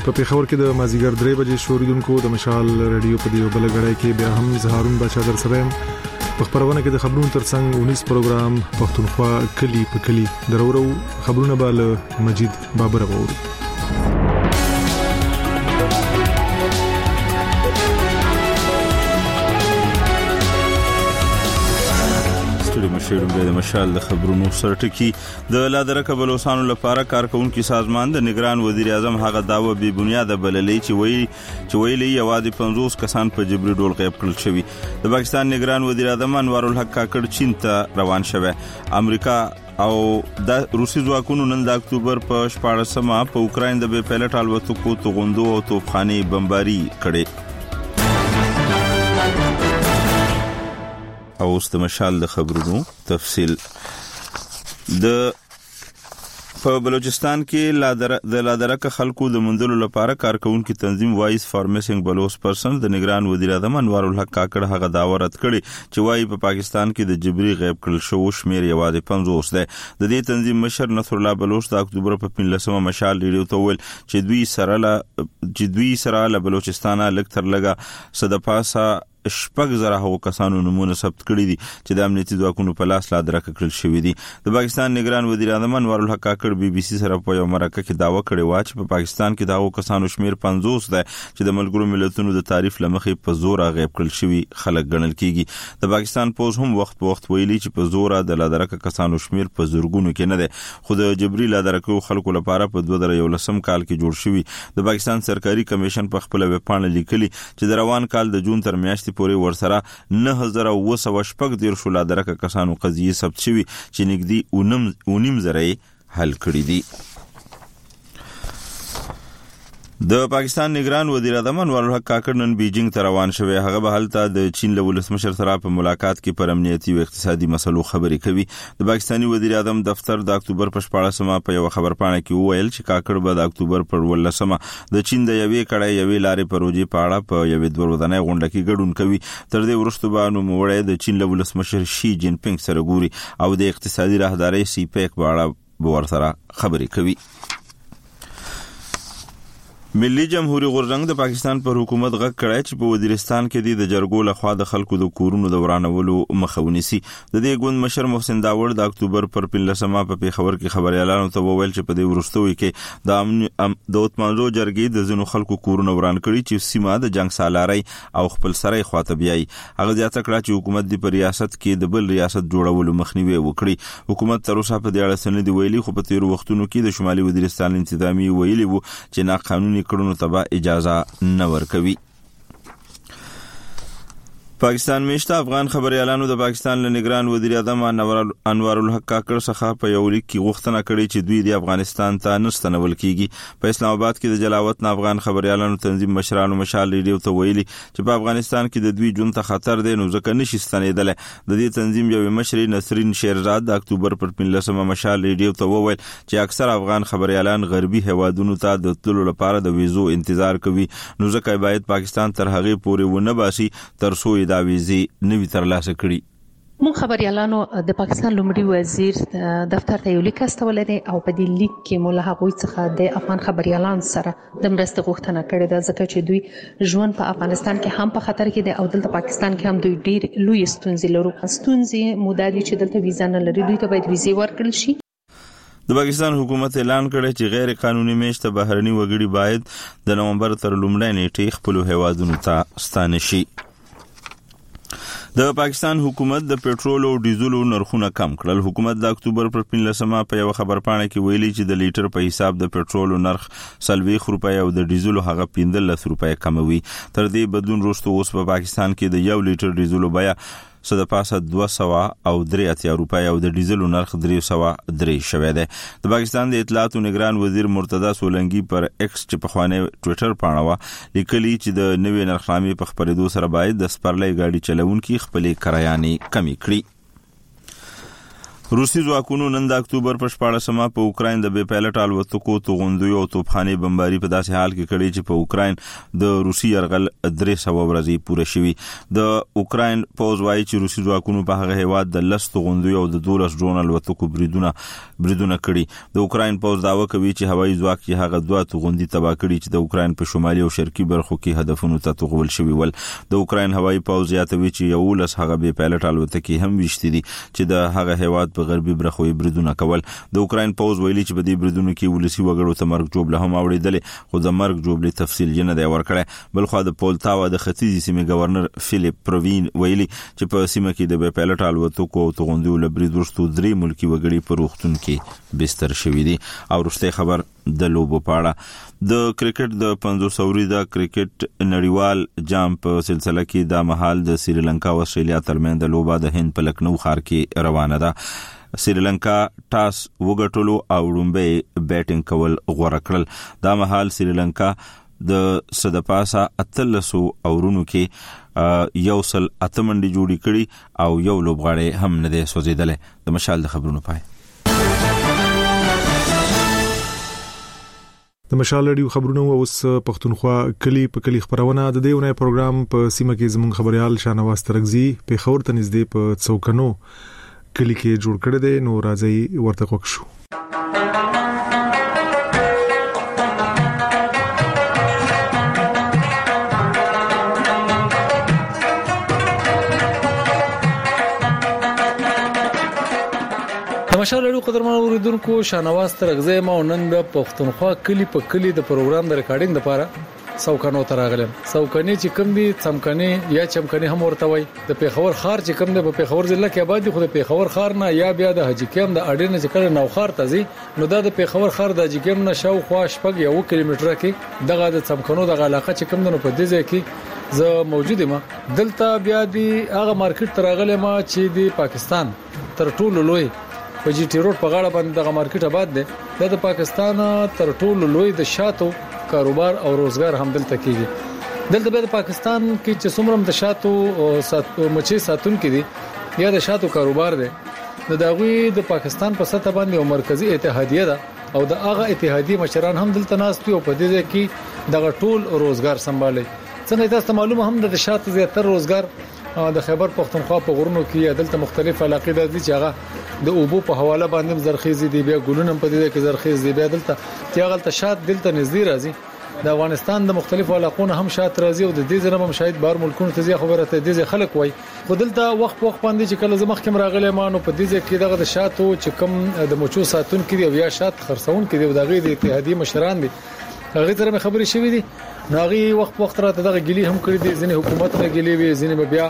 په پیښور کې د مازیګر 3 بجې شوریدونکو د مشال رادیو په دیو بل غړای کې بیا هم زهارون بچا در سره په خبرونه کې د خبرونو ترڅنګ 19 پروګرام پښتونخوا کلی په کلی درورو خبرونه به مجید بابر ووري. مشیرم د مشال د خبرونو سرټکی د لادرکه بلوسانو لپاره کارکونکو سازمان د نگران وزیر اعظم هغه داوا بی بنیاد بللې چې ویلي یوازې 50 کسان په جبري ډول غیب کړل شوی. د پاکستان نگران وزیر اعظم انوار الحق کاکړ چین ته روان شوی. امریکا او د روسي ځواکونو نن د اکتوبر په 14مه په اوکرين د بې پایلټ الوتکو توغندو او توپخانه بمباري کړې. او است مشال د خبرونو تفصیل. د په بلوچستان کې د لادرکه خلکو د منځلو لپاره کارکونکو تنظیم وایس فار میسنګ بلوچ پرسن د نگران وزیر اعظم انوار الحق کاکړ هغه داوا رد کړي چې وايي په پاکستان کې د جبري غیب کړل شو شمیر یوازې 50 دی. د دې تنظیم مشر نصر الله بلوچ د اکتوبر په 15مه مشال ریډیو ته ویل چې دوی سره له بلوچستان لکتر لګه صدپاسا شپږ زره هو کسانو نمونه ثبت کړي دي چې د امنیتي ځواکونو په لاس لادرکه کړل شوی دي. د پاکستان نگران وزیر اعظم انوار الحق کاکړ بي بي سي سره په یو مرکه کې داوا کړې و چې په پاکستان کې داو کسانو شمیر 50 دی چې د ملګرو ملتونو د تعریف لمخې په زور غیب کړل شوی خلک ګڼل کیږي. د پاکستان پوز هم وخت په وخت ویلي چې په زور د لادرکه کسانو شمیر په زورګونو کې نه دی، خو د جبري لادرکه خلکو لپاره په 2011 کال کې جوړ شوی. د پاکستان سرکاري کمیشن په خپل ویب پاڼه لیکلي چې د روان کال د جون تر میاشتې پورې ورسره 9914 لادرکه کسانو قضیه ثبت شوی چې نږدې 19 حل کړي دي. د پاکستان نگران وزیر اعظم انوار الحق کاکړ نن بیجینګ ته روان شوی. هغه به هلته د چین له ولسمشر سره په ملاقات کې پر امنیتي او اقتصادي مسلو خبرې کوي. د پاکستاني وزیر اعظم دفتر د اکتوبر په 14مه په یو خبرپاڼه کې وویل چې کاکړ به د اکتوبر پر 18مه د چین د یوې کړای یوې لارې پروژې په اړه په یوې دورودنۍ غونډه کې ګډون کوي. تر دې وروسته به نوموړی د چین له ولسمشر شي جین پینګ سره ګوري او د اقتصادي راهدارۍ سی پیک په اړه ورسره خبرې کوي. ملي جمهوریت غورځنګ د پاکستان پر حکومت غږ کړی چې په وزیرستان کې د جرګو لخوا د خلکو د کورونو د ورانولو مخه ونیسي. د دې ګوند مشر محسن داوړ د اکتوبر پر 15مه په پیښور کې خبريالانو ته وویل چې په دې وروستیو کې د اوتمانزو جرګې د ځینو خلکو کورونه وران کړي چې سیمه د جنگ سالاري او خپل سره خواته بیاي. هغه ځاته کړه چې حکومت د ریاست کې د بل ریاست جوړولو مخنیوي وکړي. حکومت تر اوسه په دې اړه څه نه دی ویلي، خو په تیر وختونو کې د شمالي وزیرستان انتظامی ویلي وو چې ناقانوني کړنو ته اجازه نه ورکوي. پاکستان میشته افغان خبريالانو د پاکستان له نگران وزیر اعظم انوار الحق کاکړ څخه په یو لیک کې غوښتنه کړې چې دوی د افغانستان ته نستنول کیږي. په اسلام آباد کې د جلاوطن افغان خبريالانو تنظیم مشرانو مشال ریډیو ته ویلي چې په افغانستان کې د دوی ژوند ته خطر دی، نو ځکه نشي ستنېدل. د دې تنظیم یو مشر نسرین شیرزاد د اکتوبر پر 15مه مشال ریډیو ته وویل چې اکثر افغان خبريالان غربي هوادونو ته د تللو لپاره د ویزو انتظار کوي، نو ځکه باید پاکستان تر هغه پورې ونه باسي تر څو دا ویزه نوی ترلاسه کړي. مون خبريالانو د پاکستان لومړي وزیر دفتر ته یو لیک استولې دي او په دې لیک کې مولا هغوی څخه د افغان خبريالان سره د مرستې غوښتنه کړې ده، ځکه چې دوی ژوند په افغانستان کې هم په خطر کې دي او دلته پاکستان کې هم دوی ډېر لوی ستونزې لري. ستونزې مودادي چې دلته ویزا نه لري، دوی ته باید ویزه ورکړل شي. د پاکستان حکومت اعلان کړی چې غیر قانوني میشته بهرني وګړي باید د نومبر تر لومړۍ نیټې خپل هیوادونو ته ستانه شي. د پاکستان حکومت د پېټرول او ډیزل نرخونه کم کړل. حکومت د اکتوبر پر 15مه په یو خبرپاڼه کې ویلي چې د لیټر په حساب د پېټرول نرخ 40 روپۍ او د ډیزل هغه 15 روپۍ کموي. تر دې بدلون وروسته اوس په پاکستان کې د 1 لیټر ډیزل بیه صدپاسه 283 روپۍ او د ډیزل نرخ 303 شوی دی. د پاکستان د اطلاعات او نگران وزیر مرتضی سولنګي پر ایکس چې په خوانه ټوئیټر پاڼه لیکلي چې د نوې نرخنامې په خبرېدو سره باید د سپرلۍ ګاډي چلوونکي خپلې کرایانې کمی کړي. روسي ځواکونو نن د اکتوبر په 14مه په اوکراین د بې پایلټ الوتکو توغندوی او توپخانې بمباري په داسې حال کې کړې چې په اوکراین د روسي یرغل 300 ورځې پوره شوي. د اوکراین پوز وايي چې روسي ځواکونو په هغه هیواد د 10 توغندوی او د 12 ډرون الوتکو بریدونه کړي. د اوکراین پوز داوا کوي چې هوایي ځواک یې هغه 2 توغندي تباه کړي چې د اوکراین په شمالي او شرقي برخو کې هدفونو ته توغول شوي ول. د اوکراین هوایي پوز یاتوي چې 11 هغه بې پایلټ الوتکې هم وشتي دي چې د هغه هیواد په غربي برخو بریدونه کول. د اوکراین پوز ویلي چې په دې بریدونو کې ولسی وګړو ته مرګ جوړه هم اوریدلې، خو د مرګ جوړې تفصیل یې نه دی ورکړی. بل خو د پولتاوا د ختیځي سیمې گورنر فیلیپ پروین ویلي چې په سیمه کې د بې پایلټ الوتکو او توغندیو لبرید وروسته 3 ملکی وګړي په روغتون کې بستر شوي دي. او وروسته خبر د لوبو پاړه د کرکټ د 500 اوریدا کرکټ نړیوال جام په سلسله کې د مهال د سریلانکا او استرالیا ترمنځ د لوبه د هند په لکنو ښار کې روانه ده. سریلانکا ټاس وګټلو او لومبه بیټینګ کول غوړه کړل. دا مهال سریلانکا د صدپاسا 13 اورونو کې یو سل 8 منډي جوړی کړي او یو لوبغاړی هم نه دی سوځیدل. د مشال د خبرونو پای. د مشال رادیو خبرونه اوس پښتونخوا کلی په کلی خبرونه د دیونه پروګرام په سیمه کې زموږ خبريال شانواز ترغزي په خبر ته نږدې په څوکنو کلی کې جوړ کړی دی. نو راځي ورته کوک شو. مشال لرو قدرمن اوریدونکو شانواز ترغزي ما نن د پښتونخوا کلی په کلی د پروګرام د ریکارډینګ لپاره سوکنو تراغلم. سوکني چې کوم دي څمکني یا چمکني هم ورته وای. د پیښور خار چې کوم د پیښور ضلع کې آباد دي، خو د پیښور خار نه یا بیا د حجکیم د اډینه چې کله نو خار تزي نو د پیښور خار د حجکیم نه شاوخوا شپږ یو کیلومتره کې دغه د څمکنو د علاقه چې کوم د په دې ځای کې زه موجود یم. دلته بیا دی هغه مارکیټ تراغلم چې د پاکستان تر ټولو لوی په جی ټی روډ په غاړه باندې دغه مارکیټ آباد دی. د پاکستان تر ټولو لوی د شاتو کاروبار او روزګار هم دلته کیږي. دلته به د پاکستان کې چې څومره د شاتو او مچي ساتون کې دي یا د شاتو کاروبار دی، نو دغه د پاکستان په سطح باندې یو مرکزی اتحادیه ده او د هغه اتحادیه مشران هم دلته ناست او په دې کې دغه ټول روزګار سمبالي. څنګه تاسو معلومه هم د شاتو زیاتره روزګار د خیبر پختونخوا په غرونو کې دلته مختلف علاقې دي چې هغه د اوبو په حواله باندې زرخیز دي، بیا ګلونه په دې کې زرخیز دي، بیا دلته چې هغه شات دلته نږدې راځي. د افغانستان د مختلفو علاقو نه هم شات راځي او د دې ځنه هم شاید بار ملکونو ته ځي خبره ته دي خلک وای. خو دلته وخت باندې چې کله زمخ کوم راغلی ما نو په دې کې دغه د شاتو چې کوم د مچو ساتون کې دی یا شات خرڅون کې دی دغه د اتحادیه مشران دي هغه سره خبرې شوې دي. نو هغه وخت راته دغه ګلی هم کړی دي، ځینې حکومت نه ګلی وي، ځینې بیا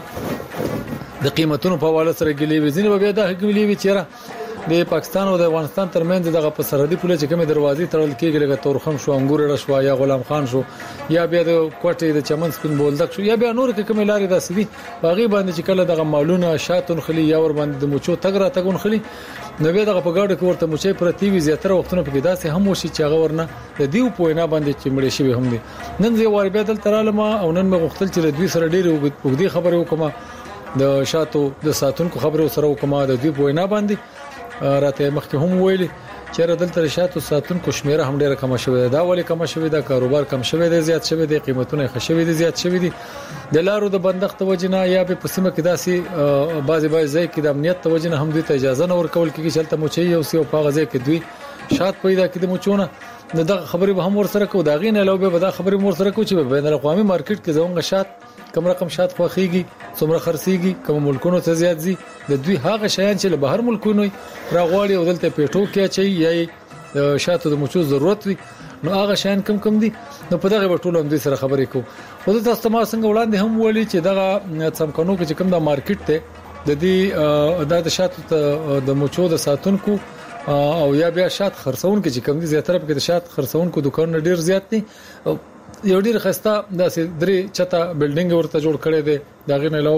د قیمتونو په حواله سره ګلی وي، ځینې بیا د ګلی وي چې د پاکستان او د افغانستان ترمنځ دغه په سرحدي پوله چې کومه دروازې تړل کېږي لکه تورخم شو، انګور رشوا یا غلام خان شو یا بیا د کوټې د چمن سپین بولدک شو یا بیا نور کومه لارې داسې دي باغی باندې چې کله دغه مالونه شاتون خلی یا ور باندې د مچو تګ را تګون خلی نو بیا دغه په گاډو کې ورته مچې پرتی وي. زیاتره وختونه په داسې هم وشي چې هغه ورنه د دیو پوینا باندې چې مړې شوی هم دي. نن زه ور بیا دل ترالم او نن مې غوښتل چې د دوی سره ډېر وګړي خبرې وکم، د شاتو د ساتونکو خبرې سره وکم، د دوی پوینا باندې راته مخکې هم ویلي چې دلته شاتو ساتونکو شمیره هم ډیره کم شوې ده. دا ولې کم شوې ده؟ کاروبار کم شوې ده، زیات شوې ده، قیمتونه خښوي دي، زیات شوې دي. د لارو د بندښت وجنه یا په سیمه کې داسي بعضي ځای کې د امنیت وجنه هم دوی ته اجازه نه ورکول کیږي چې تل موچي او سی او په غزه کې دوی شات پیدا کړي موچونه. دا خبرې به هم ورسره کو دا غینه لو به دا خبرې مور سره کو چې بین الاقوامي مارکیټ کې زمونږ شات کوم رقم شات خوخيږي، څومره خرڅيږي، کوم ملکونو ته زیات زی د دوی هغه شیان چې له بهر ملکونو راغواړي او دلته پیټو کې چي یا شاتو د مچو ضرورت وي نو هغه شیان کم دي. نو په دغه ټولو هم د سره خبرې کو. خو د تاسو ما څنګه وړاندې هم ولي چې دغه څمکنو کې کوم د مارکیټ ته د دې د شاتو د مچو د ساتونکو او یا بیا شات خرڅون کې کوم دي زیاتره په د شات خرڅونکو دکان ډیر زیات دي. یو ډیر خسته داسې درې چته بلډینګ ورته جوړ کړي دي، دا غنه علاوه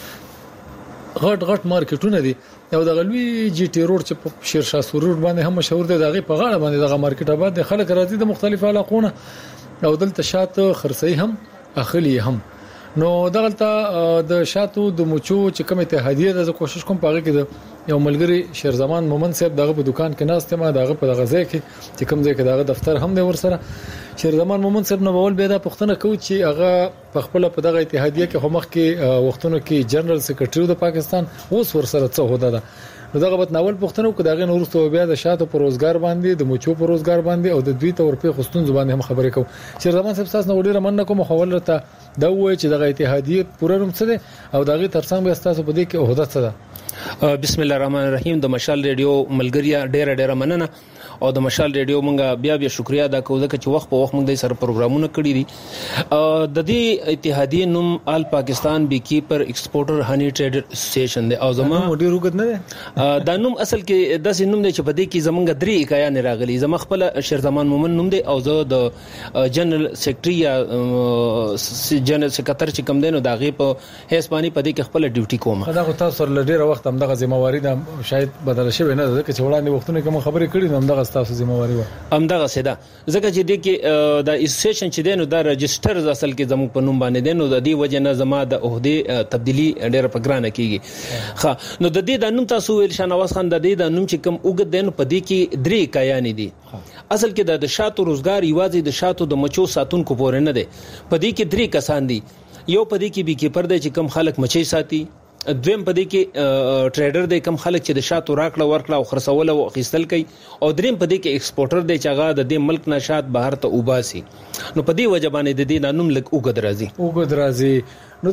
پکې غټ مارکیټونه دي. یو د غلوی جی ټی روډ چې په شیرشاه سرور باندې هم مشهور دی، دغه په غاړه باندې دغه مارکیټ آباد دي، خلک راځي د مختلفو علاقونو او دلته شات خرڅي هم اخلي هم. نو دغلطه د شاتو د مچو چې کوم اتحادیه د کوشش کوم پاره کې یو ملګری شیرزمان مومن صاحب دغه په دکان کې ناست ما دغه په دغه ځای کې چې کوم ځای کې دغه دفتر هم دی ورسره شیرزمان مومن صاحب نو ول به دا پښتنه کو چې هغه په خپل په دغه اتحادیه کې همخ کې وختونو کې جنرال سیکریټری د پاکستان اوس ورسره څه هوده ده نو دغه بت ناول پښتنو کې دغه نورستو بیا د شاتو پر روزګار باندې د مچو پر روزګار باندې او د دوی تور په خستون زبان هم خبرې کو شیرزمان صاحب تاسو نو ډیره مننه کوم خبره ته دا وایي چې دغه اتحادیه پوره روم څه ده او دغه ترڅنګ به تاسو په دې کې عہده څه ده بسم الله الرحمن الرحیم د مشال ریډیو ملګریا ډیره مننه او د مشال ریډیو مونږه بیا شکریا ادا کوو چې وخت په وخت مونږ د سر پروګرامونه کړی دي د دې اتحادیه نوم آل پاکستان بی کیپر ایکسپورټر هنی ټریډر اسوسییشن دی او زموږ ډیر وګد نه دا نوم اصل کې د نوم دی چې په دې کې زمونږ درې اکایان راغلي زما خپل شیرزمان مومن نوم دی او زه د جنرال سیکریټری یا جنرال سیکریټر چې کوم دی نو دا غي په هسپاني په دې کې خپل ډیوټي کوم دا خو تاسو سره ډیر وخت هم دغه ذمہواری دا شاید بدل شوی نه ده چې وړاندې وختونه کوم خبرې کړې نو هم دغه تاسو ذمہواری و همدغه سیده ځکه چې د کې د اسوسییشن چې دینو د رجستر اصل کې زموږ په نوم باندې دینو د دې وجه نه زما د عہده تبدیلی ډېر پګرانه کیږي ښه نو د دې د نوم تاسو ویل شنواز خان د دې د نوم چې کوم وګد دین په دې کې درې کایان دي اصل کې د شاتو روزګار یوازې د شاتو د مچو ساتونکو پورې نه دي په دې کې درې کسان دي یو په دې کې بي کیپر دی چې کم خلک مچي ساتي دویم په دې کې ټریډر دی کم خلک چې د شاتو راکړه ورکړه او خرڅول او اخیستل کوي او دریم په دې کې ایکسپورټر دی چې هغه د دې ملک نشات بهر ته وباسي نو په دې وجه باندې د دې نوم لک وګد راځي نو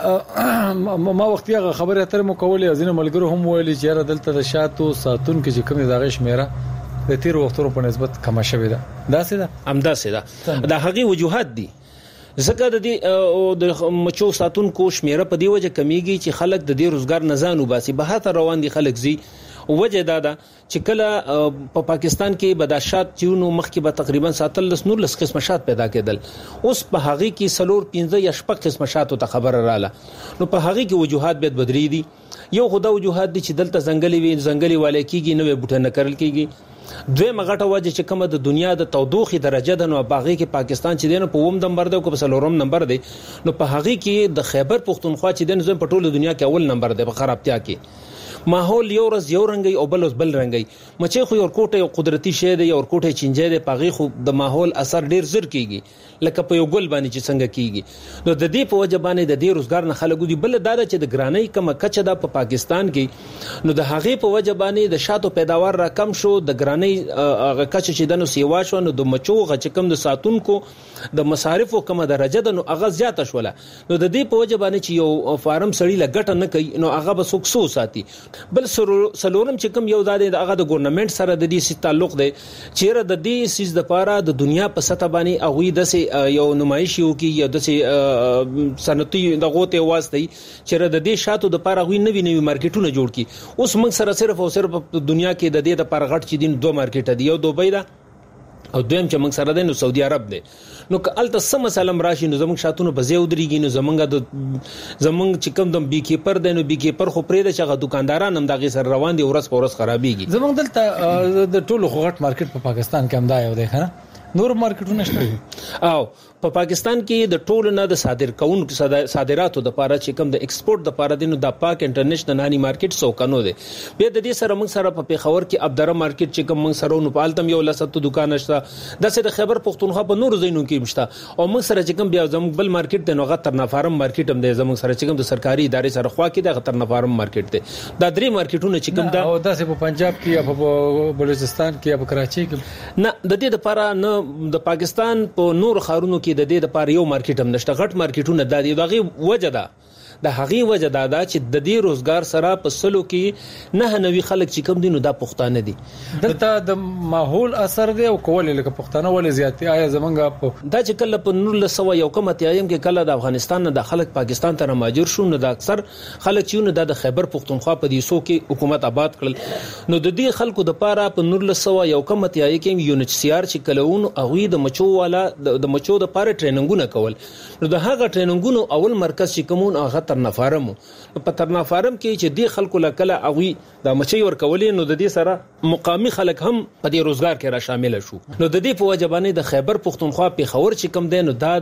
دلته ما وخت یې خبره اتر مو کولې ازینه ملګرو هم ویلي چې را دلته د شاتو ساتون کې چې کوم دغه شمیره د تیر وختونو په نسبت کم شوې ده دا څه ده امدا څه ده دا هغه وجوهات دي زکه د دې د مچو ساتونکو شمیره په دی وجه کمیږي چې خلک د دې روزګار نه ځانو باسي به هر روان دي خلک زی وجه دا ده چې کله په پاکستان کې بداشات چونو مخکې به تقریبا 7 قسم شات پیدا کېدل اوس په هغه کې سلور 15 یا 16 قسم شاتو ته خبر رااله نو په هغه کې وجوهات به بدري دي یو خدا وجوهات دي چې دلته ځنګلي والے کېږي نو بوټه نه کرل کېږي دوی مغټه وجه چې کومه د دنیا د تودوخي درجه د نو باغی کې پاکستان چې دینو په ووم نمبر دی او په سلورم نمبر دی نو په هغه کې د خیبر پختونخوا چې دینو په ټوله دنیا کې اول نمبر دی په خرابتیا کې ماحول یو رز یو رنگي او بل رنگي مچې خو یو کوټه یو قدرتي شی دی یو کوټه چینجه دی پاغي خو د ماحول اثر ډیر زر کیږي لکه په یو ګل باندې چې څنګه کیږي نو د دې په وجه باندې د دې روزګار نه خلکو دی بل دا چې د ګرانۍ کم کچه ده په پاکستان کې نو د هغه په وجه باندې د شاتو پیداوار را کم شو د ګرانۍ هغه کچه چې دنو سیوا شو نو د مچو غچ کم د ساتونکو د مصارفو کم درجه ده نو هغه زیاته شوله نو د دې په وجه باندې چې یو فارم سړی لګټه نه کوي نو هغه به سوکسو ساتي بل سلورم چې کوم یو د هغه د ګورنمنت سره د دې سي تعلق دی چې د دې سیس د پاره د دنیا په سطح باندې هغه د یو نمایش یو کې یو د صنعتي د غوته واسطي چې د دې شاتو د پاره غوي نوي مارکیټونه جوړ کی اوس موږ سره صرف او صرف په دنیا کې د دې د پاره غټ چې دین دوه مارکیټ دی یو دوبۍ ده او دویم چې موږ سره د سعودي عرب دی نو کالته سم سلام راشي نو زموږ شاتونو بزې ودرېږي نو زمونږ چې کوم د بي کیپر دی نو بي کیپر خو پرې د چغه دکانداران هم دغه سره روان دي ورس په ورس خرابېږي زموږ دلته د ټولو غټ مارکیټ په پاکستان کې هم دا یو دی ښه نور مارکیټونه شته او په پاکستان کې د ټولو نه د صادر کوونکو صادراتو د پاره چې کوم د ایکسپورټ د پاره دینو د پاک انټرنیشنل هاني مارکیټ سو کنو دی به د دې سره موږ سره په پیښور کې ابدره مارکیټ چې کوم موږ سره نو پالتم یو لسته دکان شته د سره خبر پښتونخوا په نور زینو کې مشته او موږ سره چې کوم بیا زموږ بل مارکیټ د نوغه ترنافارم مارکیټ هم دی زموږ سره چې کوم د سرکاري ادارې سره خوا کې د ترنافارم مارکیټ دی دا درې مارکیټونه چې کوم دا او داسې په پنجاب کې یا په بلوچستان کې یا په کراچي کې نه د دې لپاره نه د پاکستان په نور خارونو کې د دې لپاره یو مارکیټ هم نشته غټ مارکیټونه د دې دغه وجه ده د هغه وجه دا چې د دې روزګار سره په سلو کې نه نوي خلک چې کوم دي نو دا پښتانه دي دلته د ماحول اثر دی او کول لکه پښتانه ولې زیاتې آیا زمونږ دا چې کله په 1900 یو کومه تیایم کې کله د افغانستان نه د خلک پاکستان ته مهاجر شو نو د اکثر خلک چې نو د خیبر پختونخوا په دې سو کې حکومت آباد کړل نو د دې خلکو د پاره په 1900 یو کومه تیایم کې یو NHCR چې کلهون اغوی د مچو والا د مچو د پاره ټریننګونه کول نو د هغه ټریننګونو اول مرکز چې کومون هغه ترنافارم په ترنافارم کې چې د خلکو لکله اوی د مچي ور کولې نو د دې سره مقامی خلک هم په دې روزګار کې را شامل شو. نو د دې په وجبانه د خیبر پختونخوا په خور چې کم دی نو دا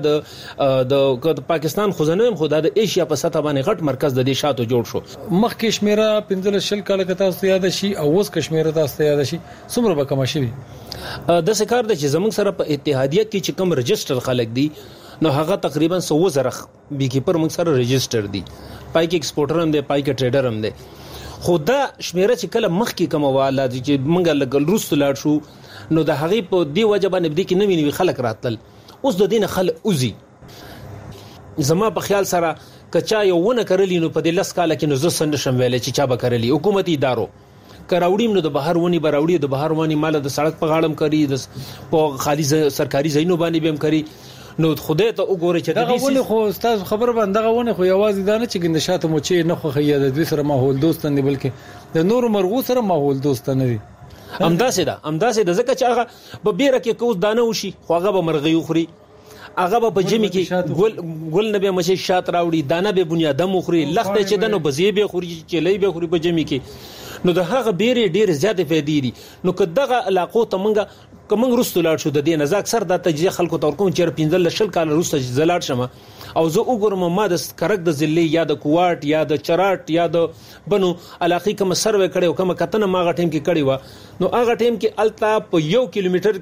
د پاکستان خزانه هم خدای د ایشیا په سطح باندې غټ مرکز د دې شاتو جوړ شو. مخکې شمیره 15 کال کې تاسو یاد شي او اوس کشمیر تاسو یاد شي څومره به کم شي د سکار د چې زمونږ سره په اتحادیه کې چې کم رجستر خلک دي نو هغه تقریبا 100,000 بیکیپر موږ سره رجستر دي پای کې ایکسپورټر هم دي پای کې ټریډر هم دي خدا شمیره چې کله مخ کې کومواله دي چې موږ لګل روس لاړ شو نو د هغه په دی وجبانه بدی کې نوی خلک راتل اوس د دین خلک اوزي زما په خیال سره کچا یو ونه کړلی نو په دې لس کال کې نو زه سند شم ویل چې چا به کړلی حکومتي ادارو کراوډیم نو د بهر ونی براوډي د بهر ونی مال د سړک په غاړم کوي د په خالي سرکاري زینو باندې بهم کوي نو خدای ته وګوري چې دغه ونه خو استاد خبر باندې دغه ونه خو یوازې دا نه چې ګند شاته مو چې نه خو خیا د دوی سره ماحول دوستان دي بلکې د نور مرغو سره ماحول دوستان دي امداسه ده ځکه چې هغه به بیره کې کوز دانه وشي خو هغه به مرغي خوري هغه په جمی کې ګل نه به مشه شات راوړي دانه به بنیادم خوري لخته چې دنو بزی به خوري چې لې به خوري په جمی کې نو د هغه بیره ډیر زیات فائدې دي نو کداغه علاقو ته منګه کوم رستو لاړ شو د دې نزاک سر د تجزیه خلکو تور کوم چې 15 کال وروسته زلاړ شمه او زه وګورم ما د کرک د ضلع یا د کوواټ یا د چراټ یا د بنو علاقې کوم سروې کړي او کوم کتنه ما غټیم کې کړي و نو هغه ټیم کې التا په 1 کیلومتر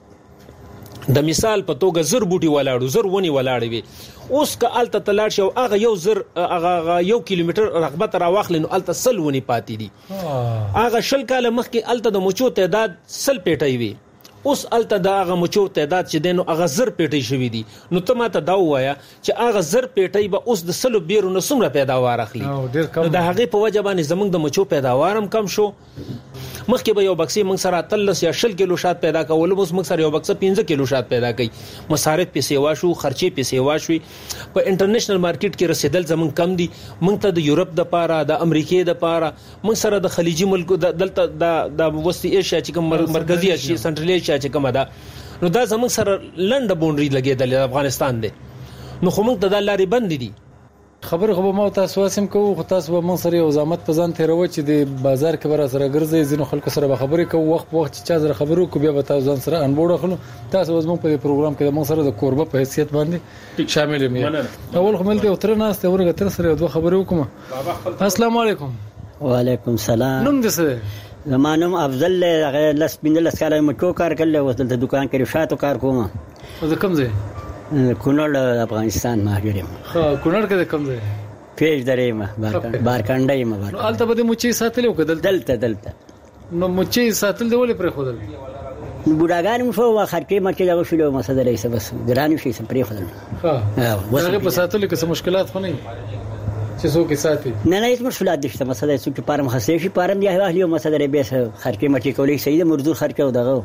کې د مثال په توګه زر بوټي ولاړو زر ونی ولاړې وي اوس که الته تلاړ شو هغه یو زر هغه 1 کیلومتر رغبت را واخلنو الته سل ونی پاتې دي هغه شل کال مخکې الته د مچو تعداد سل پیټي وي اوس الته د هغه مچو تعداد چې دینو هغه زر پیټي شوی دي نو ته ماته دا وایا چې هغه زر پیټي به اوس د سلو بیرو نو څومره پیداوار اخلي نو د هغه په وجه باندې زمونږ د مچو پیداوار هم کم شو مخکې به یو بکسي موږ سره 13 یا 10 کیلو شات پیدا کول اوس موږ سره یو بکسه 15 کیلو شات پیدا کوي مصارف په سیوا شو خرچې په سیوا شوي په انټرنیشنل مارکیټ کې رسیدل زمون کم دي موږ ته د یورپ د پاره د امریکای د پاره موږ سره د خلیجي ملکو دلته د وسطي ایشیا چې کوم مرکزی ایشیا سنټرل ایشیا چې کوم ده نو دا زمون سره لنډه بونډري لګیدل افغانستان دی نو خو موږ د لارې بند دي خبر خو ما تاسو واسم کوو خو تاسو به مون سره یو زحمت پزان تیرو چې د بازار کې بر سره ګرځي ځینو خلکو سره خبرې کوو وخت چې چا سره خبرو کو بیا به تاسو ځان سره انبوړ خلو تاسو زموږ په پروګرام کې مون سره د کوربه په حیثیت باندې شامل یم اول خو ملته تر نه است ورګه تر سره دوه خبرې وکم السلام علیکم وعلیکم السلام نوم دې څه زمانم افضل لس بن لس کاله مچو کار کړل وسل د دکان کې شاتو کار کوم د کوم ځای کونړ افغانستان مهاجر یم خو کونړ کې د کوم ځای پیج درې ما بارکنډه یم نو البته به مچي ساتلو کدل دلته نو مچي ساتل دی ولې پر خودل بوډاګان مو شو خرکې مچي دا شلو مسله لري بس ګرانی شي سم پر خودل ها هغه په ساتلو کې څه مشکلات خو نه چې څوک ساتي نه هیڅ مشکلات نشته مسله چې پارم خاصه شي پارم دی هغه مسله به خرکې مچي کولې سید مرزو خرکې او دغه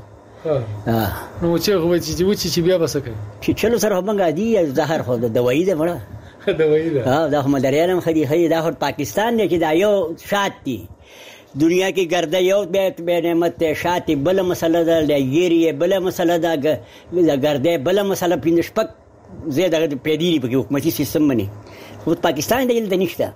نو چې غوي چې بیا بسکه چې چلو سره هم غادي زهر خو د دوايي ده مړه دوايي ده دا هم دريانم خدي دا پاکستان نه چې دا یو شات دي دنیا کې ګرځي یو به نعمت شات بل مسله ده لګيري بل مسله ده ګرځي بل مسله پینشپک زیاده پیډيري په حکومتي سیستم باندې خو پاکستان دلته نشته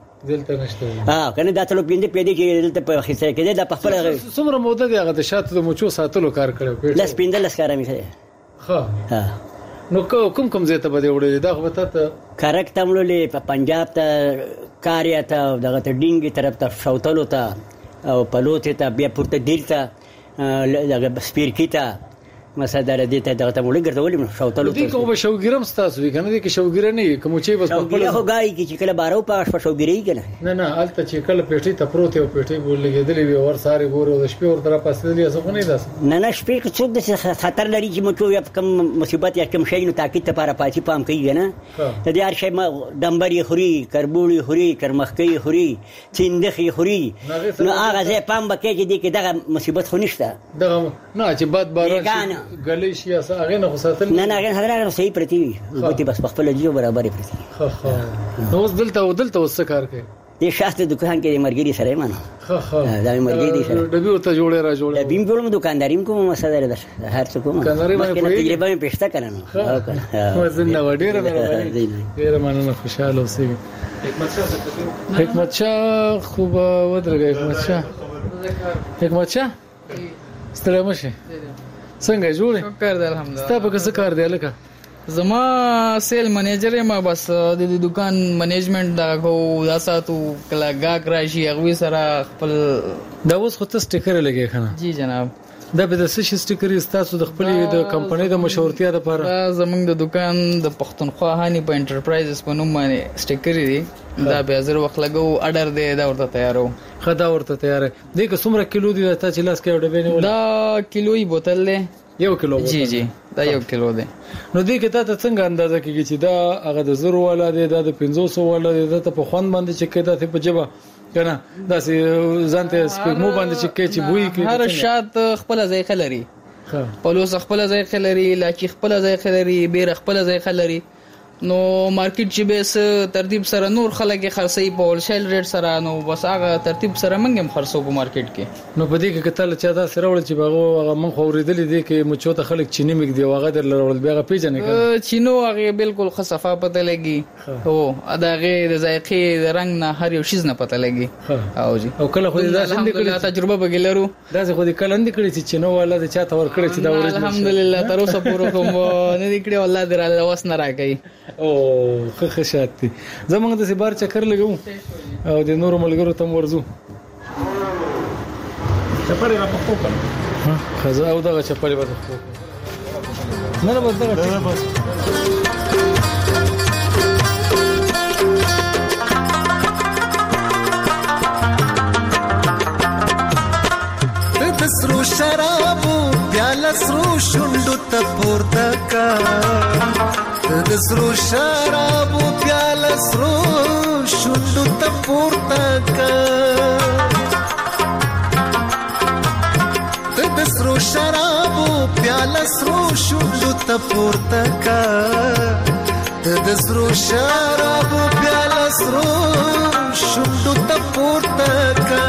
کنه دا ټول پیډي کې دلته په خسته کې دا په خپل څومره موده دی هغه د شاتو د مچو ساتلو کار کړو لس پیندل کار مې کړی ها نو کوم ځای ته بده وړي دا خو ته کرک تملولې په پنجاب ته کاریا ته دغه ته ډینګي طرف ته شوتلو ته او پلوت ته بیا پورته دیلته دغه سپیر کیته مسادره دې ته دغه ته وړي ګرځولې شوتلو دې کوم شوګیرم ستاسو وی کنه دې کې شوګیره نه کوم چې بس په هغه غاړي کې چې کله بارو پاش په شوګیری کنه نه الته چې کله پیټي ته پروت یو پیټي بول لګېدلې وی ور ساري ګورو د شپې ور طرف پاسېدلې څه نه داس نه شپې کې څوک د خطر لري چې مچو یا کوم مصیبت یا کوم شي نو تاکید ته لپاره پاتې پام کوي نه د دې هر شي دمبري خوري کربوړي خوري کرمخکي خوري چیندخي خوري نو هغه ځای پام بکې چې دې دغه مصیبت خو نشته دغه نه چې باد باران غلې شي هغه نه خساتل نه هغه صحیح پرتی وي بس په خپل جیو برابر پرتی نو اوس دلته وسه کار کوي د شاته دکان کې مرګري سره مانو دا مرګري سره ډبي ورته جوړه را جوړه بیم جوړم دکانداریم کوم مسله ده هر څه کوم تجربه مې پېښته کړم وزنه وړه ډېر مننه خوشاله اوسئ حکمت شاه خوب ودرګه حکمت شاه ستړی مشه څنګه جوړه کار دی الحمدلله ستا په څه کار دی لکه زما سیل منیجر یم بس د دکان منیجمنت دا کو دا ساتو کلا گاک راشي هغه سره خپل دا اوس خو ته سټیکر لګی کنه جی جناب دا به د سش سټیکر استاسو د خپل د کمپنۍ د مشورتیا لپاره زمونږ د دکان د پښتونخوا هاني په انټرپرایزز په نوم باندې سټیکر دی دا به زر وخت لګو اډر دی دا ورته تیارو خدا ورته تیار دی که څومره کیلو دی ته چې لاس کې ډبې نه دا کیلوي بوتل دی 1 کیلو جی جی دا 1 کیلو دی نو دې کې ته څنګه اندازه کیږي چې دا هغه د 0 والا دی دا د 500 والا دی دا په خوان باندې چې کېدا ته په جبا کنه دا سي ځانته سپګمو باندې چې کې چې بوې کې هر شات خپل ذایقه لري پلوس خپل ذایقه لري لاچی خپل ذایقه لري بیر خپل ذایقه لري نو مارکیټ چې به ترتیب سره نور خلک خرڅي په هولسیل ریټ سره نو بس هغه ترتیب سره منګم خرڅو په مارکیټ کې نو په دې کې کتل چې دا سره ول چې هغه من خو ورېدل دي کې مچو ته خلک چینی مګ دی هغه در لرول بیا پیژنې کړه چینو هغه بالکل خصفه پته لګي هو اداغه د ذایقې د رنگ نه هر یو شیز نه پته لګي او جی او کله خو دا څنګه کړی تجربه بګلرو دا خو دې کله اندې کړی چې چینو والا د چاته ور کړی چې دا ورې الحمدلله تر اوسه پورو کوم نه دې کړی والله دراله واس نه راکې او خشاتي زمونږ د سبار چکر لګو او د نورو ملګرو تم ورزو چپړې را پخو کړه خزا او دغه چپړې به پخو نه بس دغه بس سرو شرابو پیاله سرو شوندو ته پورته کا د سرو شرابو پیاله سرو شوندو ته پورته کا د سرو شرابو پیاله سرو شوندو ته پورته کا د سرو شرابو پیاله سرو شوندو ته پورته کا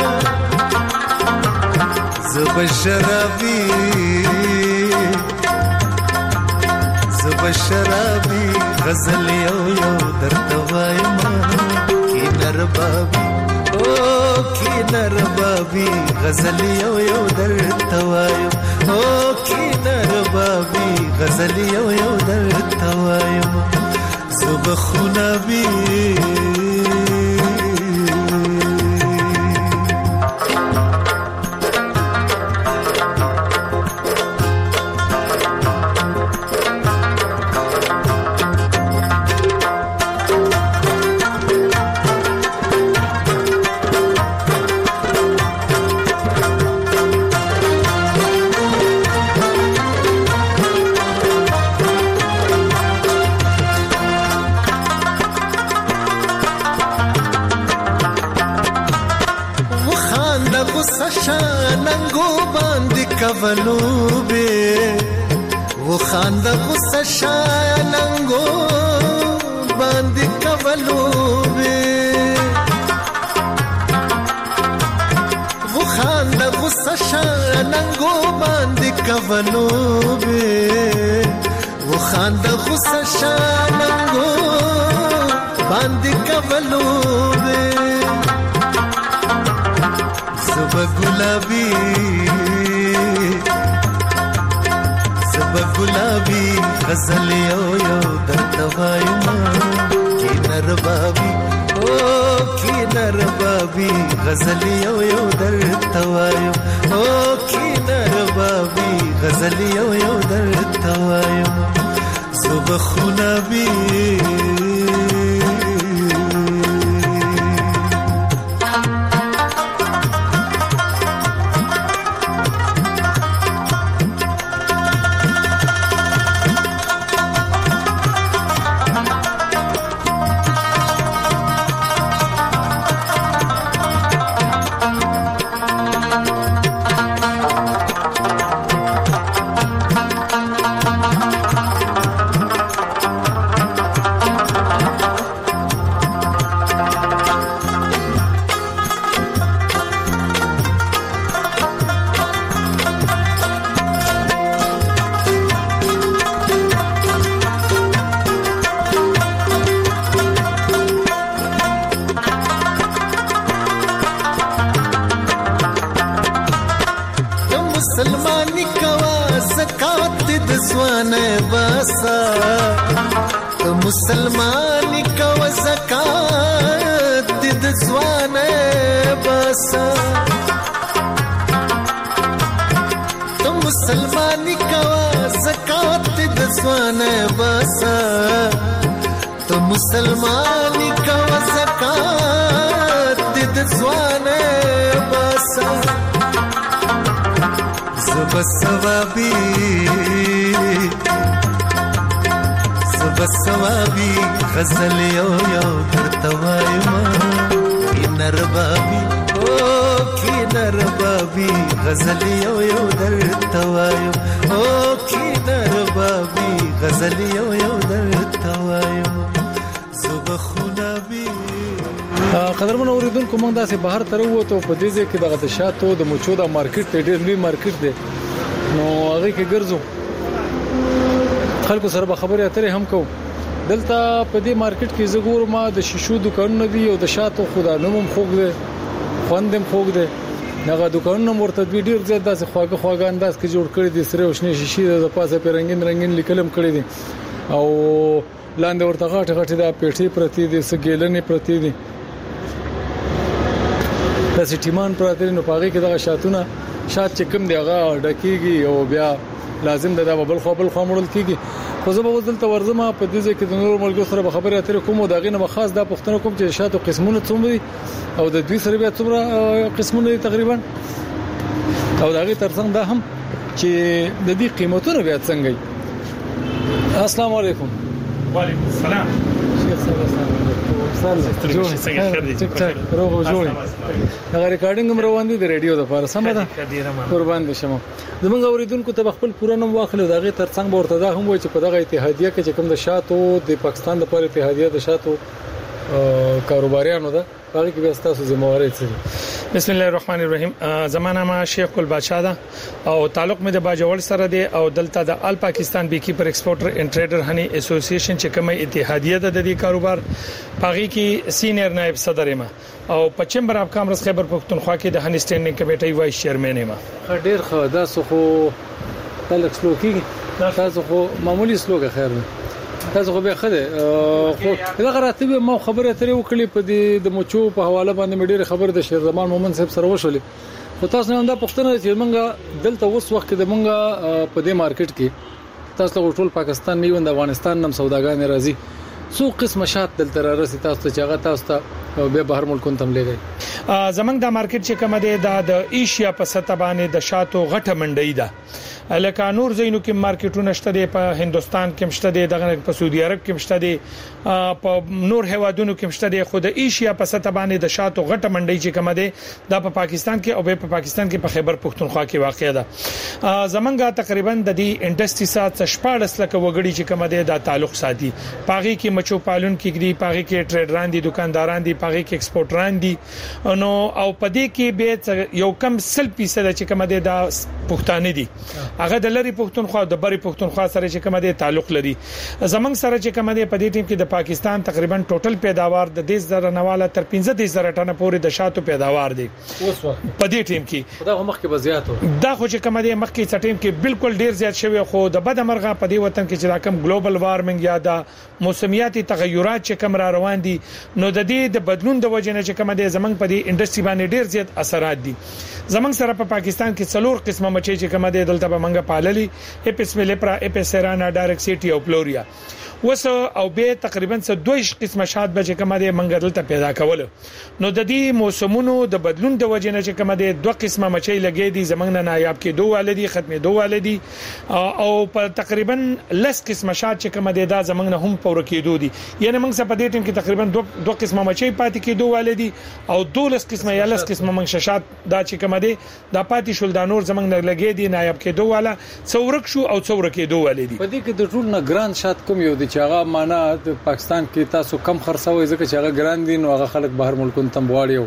زبشرابي غزل یو درته وایم کی نر بابي او کی نر بابي غزل یو درته وایم او کی نر بابي غزل یو درته وایم زبخونابي کولوبه و خانده غصه شایننگو باندې کولوبه و خانده غصه شایننگو باندې کولوبه و خانده غصه شایننگو باندې کولوبه زبا گلابی گلابی غزل یو درته وایم کی نر بابی او کی نر بابی غزل یو درته وایم او کی نر بابی غزل یو درته وایم زبخونابی سوانه باسا ته مسلمانی کو زکات د سوانه باسا ته مسلمانی کو زکات د سوانه باسا ته مسلمانی کو زکات د سوانه باسا سبسوابی غزل یو درتوایم کی نربابی او کی نربابی غزل یو درتوایم او کی نربابی غزل یو درتوایم زبخونابی قدرمن اوریدونکو موږ داسې بهر تر وته په دې ځای کې دغه د شاتو د مچو د مارکیټ ته ډېر لوی مارکیټ دی نو هغه کې ګرځو خلکو سره به خبرې اترې هم کوو دلته په دې مارکیټ کې زګور ما د شیشو دکانونه دي او د شاتو خدا نوم خوګ دی خوندم خوګ دی هغه دکانونه مرتد ډېر زیات داسې خواږه انداز کې جوړ کړی دي سره وشنه شیشې د پاسه په رنگین لیکلم کړی دي او لاندې ورته غاټه د پیټي پرتی دي سګیلنې پرتی دي داسې ټیمان پراته نو پاږي کې دغه شاتونه شات چې کوم دی هغه ډکیږي او بیا لازم ده د بل خو مړل کیږي خو زه به ودلته ورزمه په دې ځکه د نور ملګرو سره خبرې اترې کوم او دغه نه خاص دا پښتنه کوم چې شاتو قسمونه څومره او د دوی سره بیا څومره قسمونه تقریبا او دغه ترڅنګ دا هم چې د دې قیمتونه بیا څنګه وي. السلام علیکم. وعلیکم السلام. شیخ صاحب روغ جوړ هغه ریکارډینګ هم روان دي د رادیو لپاره سم ده قربان دي شمه زمونږ اوریدونکو ته خپل پوره نوم واخلو دغه ترڅنګ ورته دا هم وای چې په دغه اتحادیه کې چې کوم د شاتو د پاکستان د پر اتحادیه د شاتو کاروباریانو ده هغه کې به تاسو ذمہواری څه. بسم الله الرحمن الرحیم. زمانہ ما شیخ ګل بادشاہ دا او تعلق مې د باجوړ سره دی او دلته د آل پاکستان بیکیپر ایکسپورټر اینڈ ټریډر هنی اسوسییشن چې کومه اتحادیه ده د دې کاروبار پاغي کې سینیئر نائب صدر ما او په چمبر اف کامرس خیبر پختونخوا کې د هنی سټینډینګ کمیټې وایس چیرمن ما. ډیر خو دا سخو تل سلوکی تاسو خو معمولی سلوک خیر نه تاسو خو به خده خو دا غراته ما خبره اترې وکړي په دې د مچو په حواله باندې مې ډېر خبر د شیر زمان مومن صاحب سره وشولې خو تاسو نه دا پښتنه چې مونږ دلته اوس وخت د مونږ په دې مارکیټ کې تاسو ټول پاکستان نه وند افغانستان نم سوداګان راځي څو قسم شات دلته راسي تاسو ته چاغه تاسو ته به بهر ملکونو تم لګي زمنګ دا مارکیټ چې کوم دی د ایشیا په سطح باندې د شاتو غټه منډي ده لکه نور زینو کې مارکیټونه شته دي په هندستان کې مشته دي دغه په سعودي عرب کې مشته دي په نور هوادونو کې مشته دي خو د ایشیا په سطح باندې د شاتو غټه منډي چې کوم دی دا په پاکستان کې او په پاکستان کې په خیبر پختونخوا کې واقع ده. زمنګا تقریبا د دې انډستری سات 14 لک وګړي چې کوم دی دا تعلق ساتي پاغي کې مچو پالون کې دي پاغي کې ټریډران دي دکانداران دي پاغي کې ایکسپورټران دي نو او پدې کې به یو کم 0% چې کوم دی دا پښتانه دي هغه د لری پښتونخوا د بری پښتونخوا سره چې کوم دي تعلق لري. زمنګ سره چې کوم دي په دې ټیم کې د پاکستان تقریبا ټوټل پیداوار د 10,000 نواله تر 15,000 ټنه پورې د شاتو پیداوار دي اوس وخت په دې ټیم کې دا مخ کې بزیاتو دا خو چې کوم دي مخ کې ټیم کې بالکل ډیر زیات شوی خو د بد مرغه په دې وطن کې چې راکم ګلوبل وارمنګ یا د موسمیاتي تغیرات چې کوم را روان دي نو د دې د بدلون د وجې نه چې کوم دي زمنګ په دې انډستری باندې ډیر زیات اثرات دي. زمنګ سره په پاکستان کې څلور قسمه مچې چې کوم دي دلته به منګه پاللي اپس ملپرا اپس سرانا ډایرکټ سیټي او فلوریا وسه او به تقریبا 2 قسمه شات به چې کوم دي منګه دلته پیدا کول نو د دې موسمونو د بدلون د وجې نه چې کوم دي 2 قسمه مچې لګې دي زمنګ نه نایاب کې 2 والدي ختمه 2 والدي او په تقریبا لس قسمه شات چې کوم دي دا زمنګ نه هم پور کېدو دي یعنی موږ په دې ټیم کې تقریبا 2 قسمه مچې پاتې کې 2 والدي او 12 قسمه یا لس قسمه منګ شات دا چې کوم دي دا پاتې شول دا نور زمنګ نه لګې دي نایاب کې 2 والا څورک شو او څورک کې 2 والدي په دې کې د ټول نه ګران شات کوم یو دي چې هغه معنا د پاکستان کې تاسو کم خرڅوي ځکه چې هغه ګران دي نو هغه خلک بهر ملکونو تم بواړي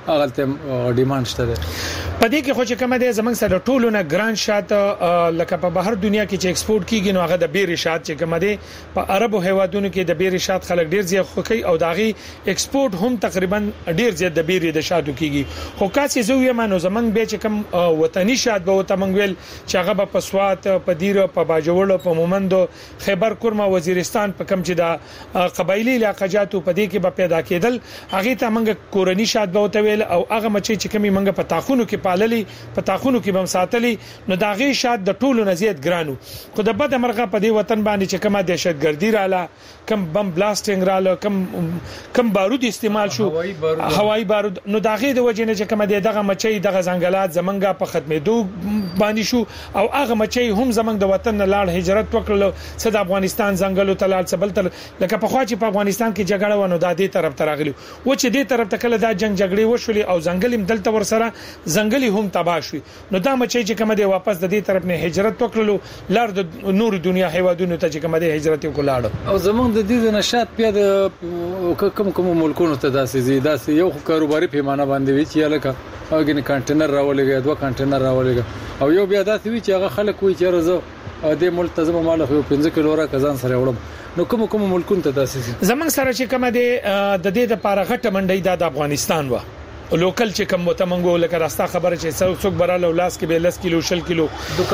هغه ته ډیماند شته. پدې کې خو چې کومه ده زمنګ سره ټولو نه ګران شات لکه په بهر دنیا کې چې ایکسپورټ کیږي نو هغه د بیري شات چې کومه ده په عربو هیوادونو کې د بیري شات خلک ډیر زیات خوخي او داغي ایکسپورټ هم تقریبا ډیر زیات د بیري د شاتو کیږي. خو کاسي زوی مانو زمنګ به چې کوم وطني شات به وته منګویل چې هغه په سوات په دیر په باجوړ په مومندو خیبر کورما وزیرستان په کم چې د قبایلی علاقاجاتو په دې کې به پیدا کېدل هغه ته منګ کورنی شات به وته ویل او هغه مچي چې کمی منګ په تاخونو کې پاللي په تاخونو کې بم ساتلي نو داغي شات د ټولو نزيد ګرانو. خو د بد مرغه په دې وطن باندې چې کومه دهشتګردي رااله کم بم بلاستینګ رااله کم بارود استعمال شو هوایي بارود نو داغي د وجه نه چې کومه دغه مچي دغه ځنګلات زمنګا په ختمېدو باندې شو او هغه مچي هم زمنګ د وطن نه لاړ هجرت وکړل صد افغانستان ځنګلو تلال سبل تل لکه په خوا چې په افغانستان کې جګړه ونه د دې طرف تراغلی و چې دې طرف ته کله دا جګړې وشولې او ځنګل دلته ور سره ځنګلي هم تباہ شو نو دا مچي چې کومه دی واپس د دې طرف نه هجرت وکړلو لار د نور دنیا هیوادونو ته چې کومه دی هجرت وکړل او زمونږ د دې نشات په د کوم ملکونو ته داسې یو کاروباري پیمانه باندې وی چې لکه اوګین کانټینر راولېږي 2 کانټینر راولېږي او یو بیا داسې وی چې هغه خلک وی چې رزه د ملتزم مال خو 15 کیلو را کزان سره وړم نو کوم ملکونو ته داسې زمنګ سره چې کومه دی د دې لپاره غټه منډي د افغانستان و لوکل چې کوم متمنګو لکه راستا خبره چې څوک براله ولاس کې به 10 کیلو 10 کیلو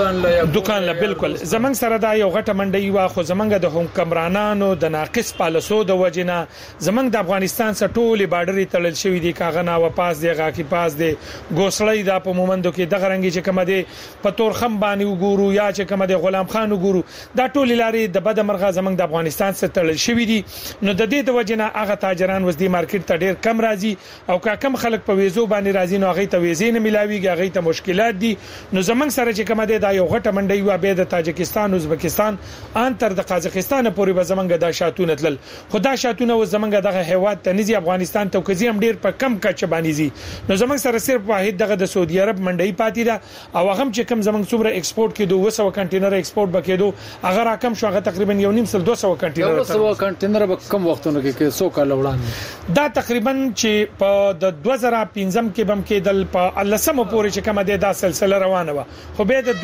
دکان لا بالکل زمنګ سره دا یو غټه منډي وا خو زمنګ د حکمرانانو د ناقص پالیسو د وجنه زمنګ د افغانستان سره ټولي بارډري تړل شوې دي کاغنا و پاس دی غاکی پاس دی ګوسړی دا په مومندو کې دغه رنګي چې کومه دی په تور خم باندې وګورو یا چې کومه دی غلام خان وګورو دا ټولي لاري د بد مرغه زمنګ د افغانستان سره تړل شوې دي نو د دې د وجنه هغه تاجران وسدي مارکیټ ته ډیر کم راځي او کم خلک په ویزو باندې راځي نو هغه ته ویزې نه ملاويږي هغه ته مشکلات دي نو زمنګ سره چې کومه ده دا یو غټه منډي و به د تاجکستان او ازبکستان ان تر د قازقستان پورې به زمنګ د شاتونه تل خدا شاتونه و زمنګ دغه هیواد ته نزي افغانستان ته کوزي هم ډیر په کم کچ باندې زی نو زمنګ سره صرف واحد دغه د سعودي عرب منډي پاتې ده او هغه چې کم زمنګ څومره ایکسپورټ کېدو 200 کنټینر ایکسپورټ بکېدو هغه راکم شو هغه تقریبا 1.5 کنټینر 200 کنټینر به کم وختونو کې 100 کال وړاندې دا تقریبا چې په د 2015 کې بم کېدل په لسمه پورې چې کومه ده دا سلسله روانه و خو به د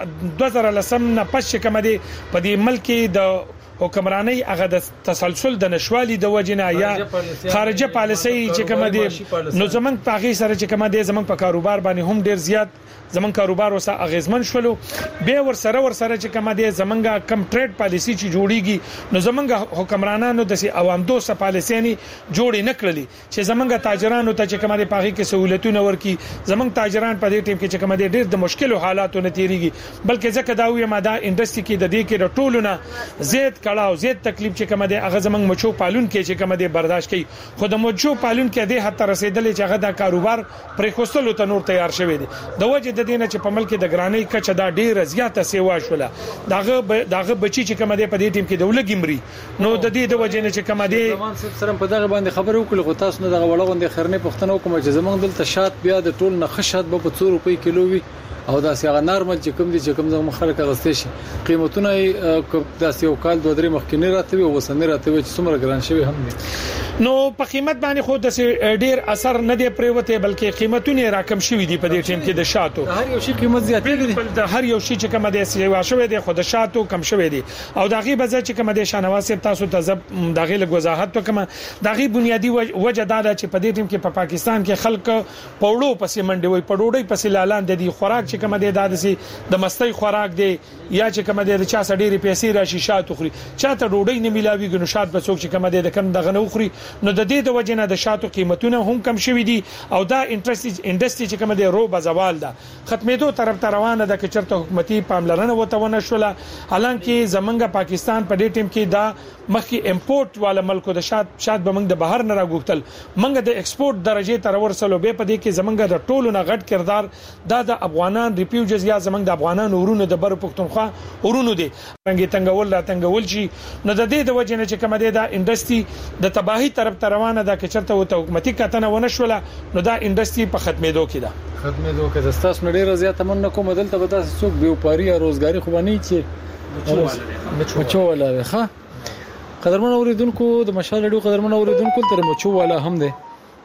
2000 لسم نه پښ کومه ده په دې ملک د حکمرانی هغه د تسلسل د نشوالي د وجنه یا خارجه پالیسي چې کومه ده نو زمنګ په هغه سره چې کومه ده زمنګ په کاروبار باندې هم ډیر زیات زمنګ کاروبار وسه اغیزمن شولو به ور سره چې کومه ده زمنګ کم ټریډ پالیسي چې جوړیږي نو زمنګ حکمرانانو د سي عوام دوسه پالیسي نه جوړې نکړلې چې زمنګ تاجرانو ته چې کومه ده پاغي کې سہولتونه ورکي زمنګ تاجران په دې ټیم کې چې کومه ده ډیر د مشکل حالاتو نه تیریږي بلکې ځکه دا وي ماده انډستری کې د دې کې د ټولونه زیات کړهو زیات تکلیف چې کومه ده هغه زمنګ مچو پالون کې چې کومه ده برداشت کوي خو د مچو پالون کې د حتی رسیدلې چې هغه د کاروبار پرې خوستلو ته نور تیار شوی دی د وجه د دینه چې په ملک د ګرانۍ کچه دا ډیره زیاته سیوا شوله داغه بچی چې کومه ده په دې ټیم کې د ولګمري نو د دې د وجه نه چې کومه ده زمان سره په دغه باندې خبر وکړو خو تاسو نه دغه وړاندې خرنه پښتنو کوم چې زمونږ دلته شات بیا د ټول نه خشات به په 2 روپۍ کیلو وي او دا څنګه نارمل چې کوم دي چې کوم زموږ خلک غستې شي قیمتونه دا یو کال 2-3 مخکې راته وي او وسنه راته وي چې څومره ګران شوی هم دي نو په قیمت باندې خو د ډیر اثر نه دی پریوته بلکې قیمتونه راکم شوی دي په دې ټیم کې د شاتو هر یو شي قیمت زیات دي د هر یو شي چې کوم دي سیوا شوی دی خو د شاتو کم شوی دی او دغه بځای چې کوم دي شانواز تاسو ته دغه له وضاحت وکم دغه بنیادی وجه دا چې په دې ټیم کې په پاکستان کې خلک پوړو پسې منډي وي پړوړې پسې لاله د دې خوراک چې کوم دي داسي د مستۍ خوراک دی یا چې کوم دي چا سړي پیسې راشي شات خوري چاته ډوډۍ نه ملاوي غنو شات بڅوک چې کوم دي د کم دغه نو خوري نو د دې د وجنه د شاتو قیمتونه هم کم شوي دي او دا انډستری چې کوم دي رو بزوال ده ختمېدو طرف ته روانه ده چې چرته حکومتي پاملرنه وتونه شوله حالانکه زمونږ پاکستان په دې ټیم کې دا مخکې امپورټ والا ملکو د شات به موږ د بهر نه راغوښتل موږ د ایکسپورټ درجه تر ورسلو به په دې کې زمونږ د ټولو نه غټ کردار د افغانان ریفیوجز یا زمونږ د افغانان ورونو د بر پښتونخوا ورونو دي څنګه تنګول شي نو د دې د وجه نه چې کوم دي دا انډستری د تباہی طرف ته روانه ده چې چرته وته حکومتي کتنه ونه شوله نو دا انډستری په ختمېدو کې ده د تاسو ډیره زیاته من کوم دلته به تاسو څوک بیوپاری یا روزګاری خو باندې چې مچو ولا ښه قدرمن اوریدونکو د مشال ډیو قدرمن اوریدونکو تر مچو والا هم ده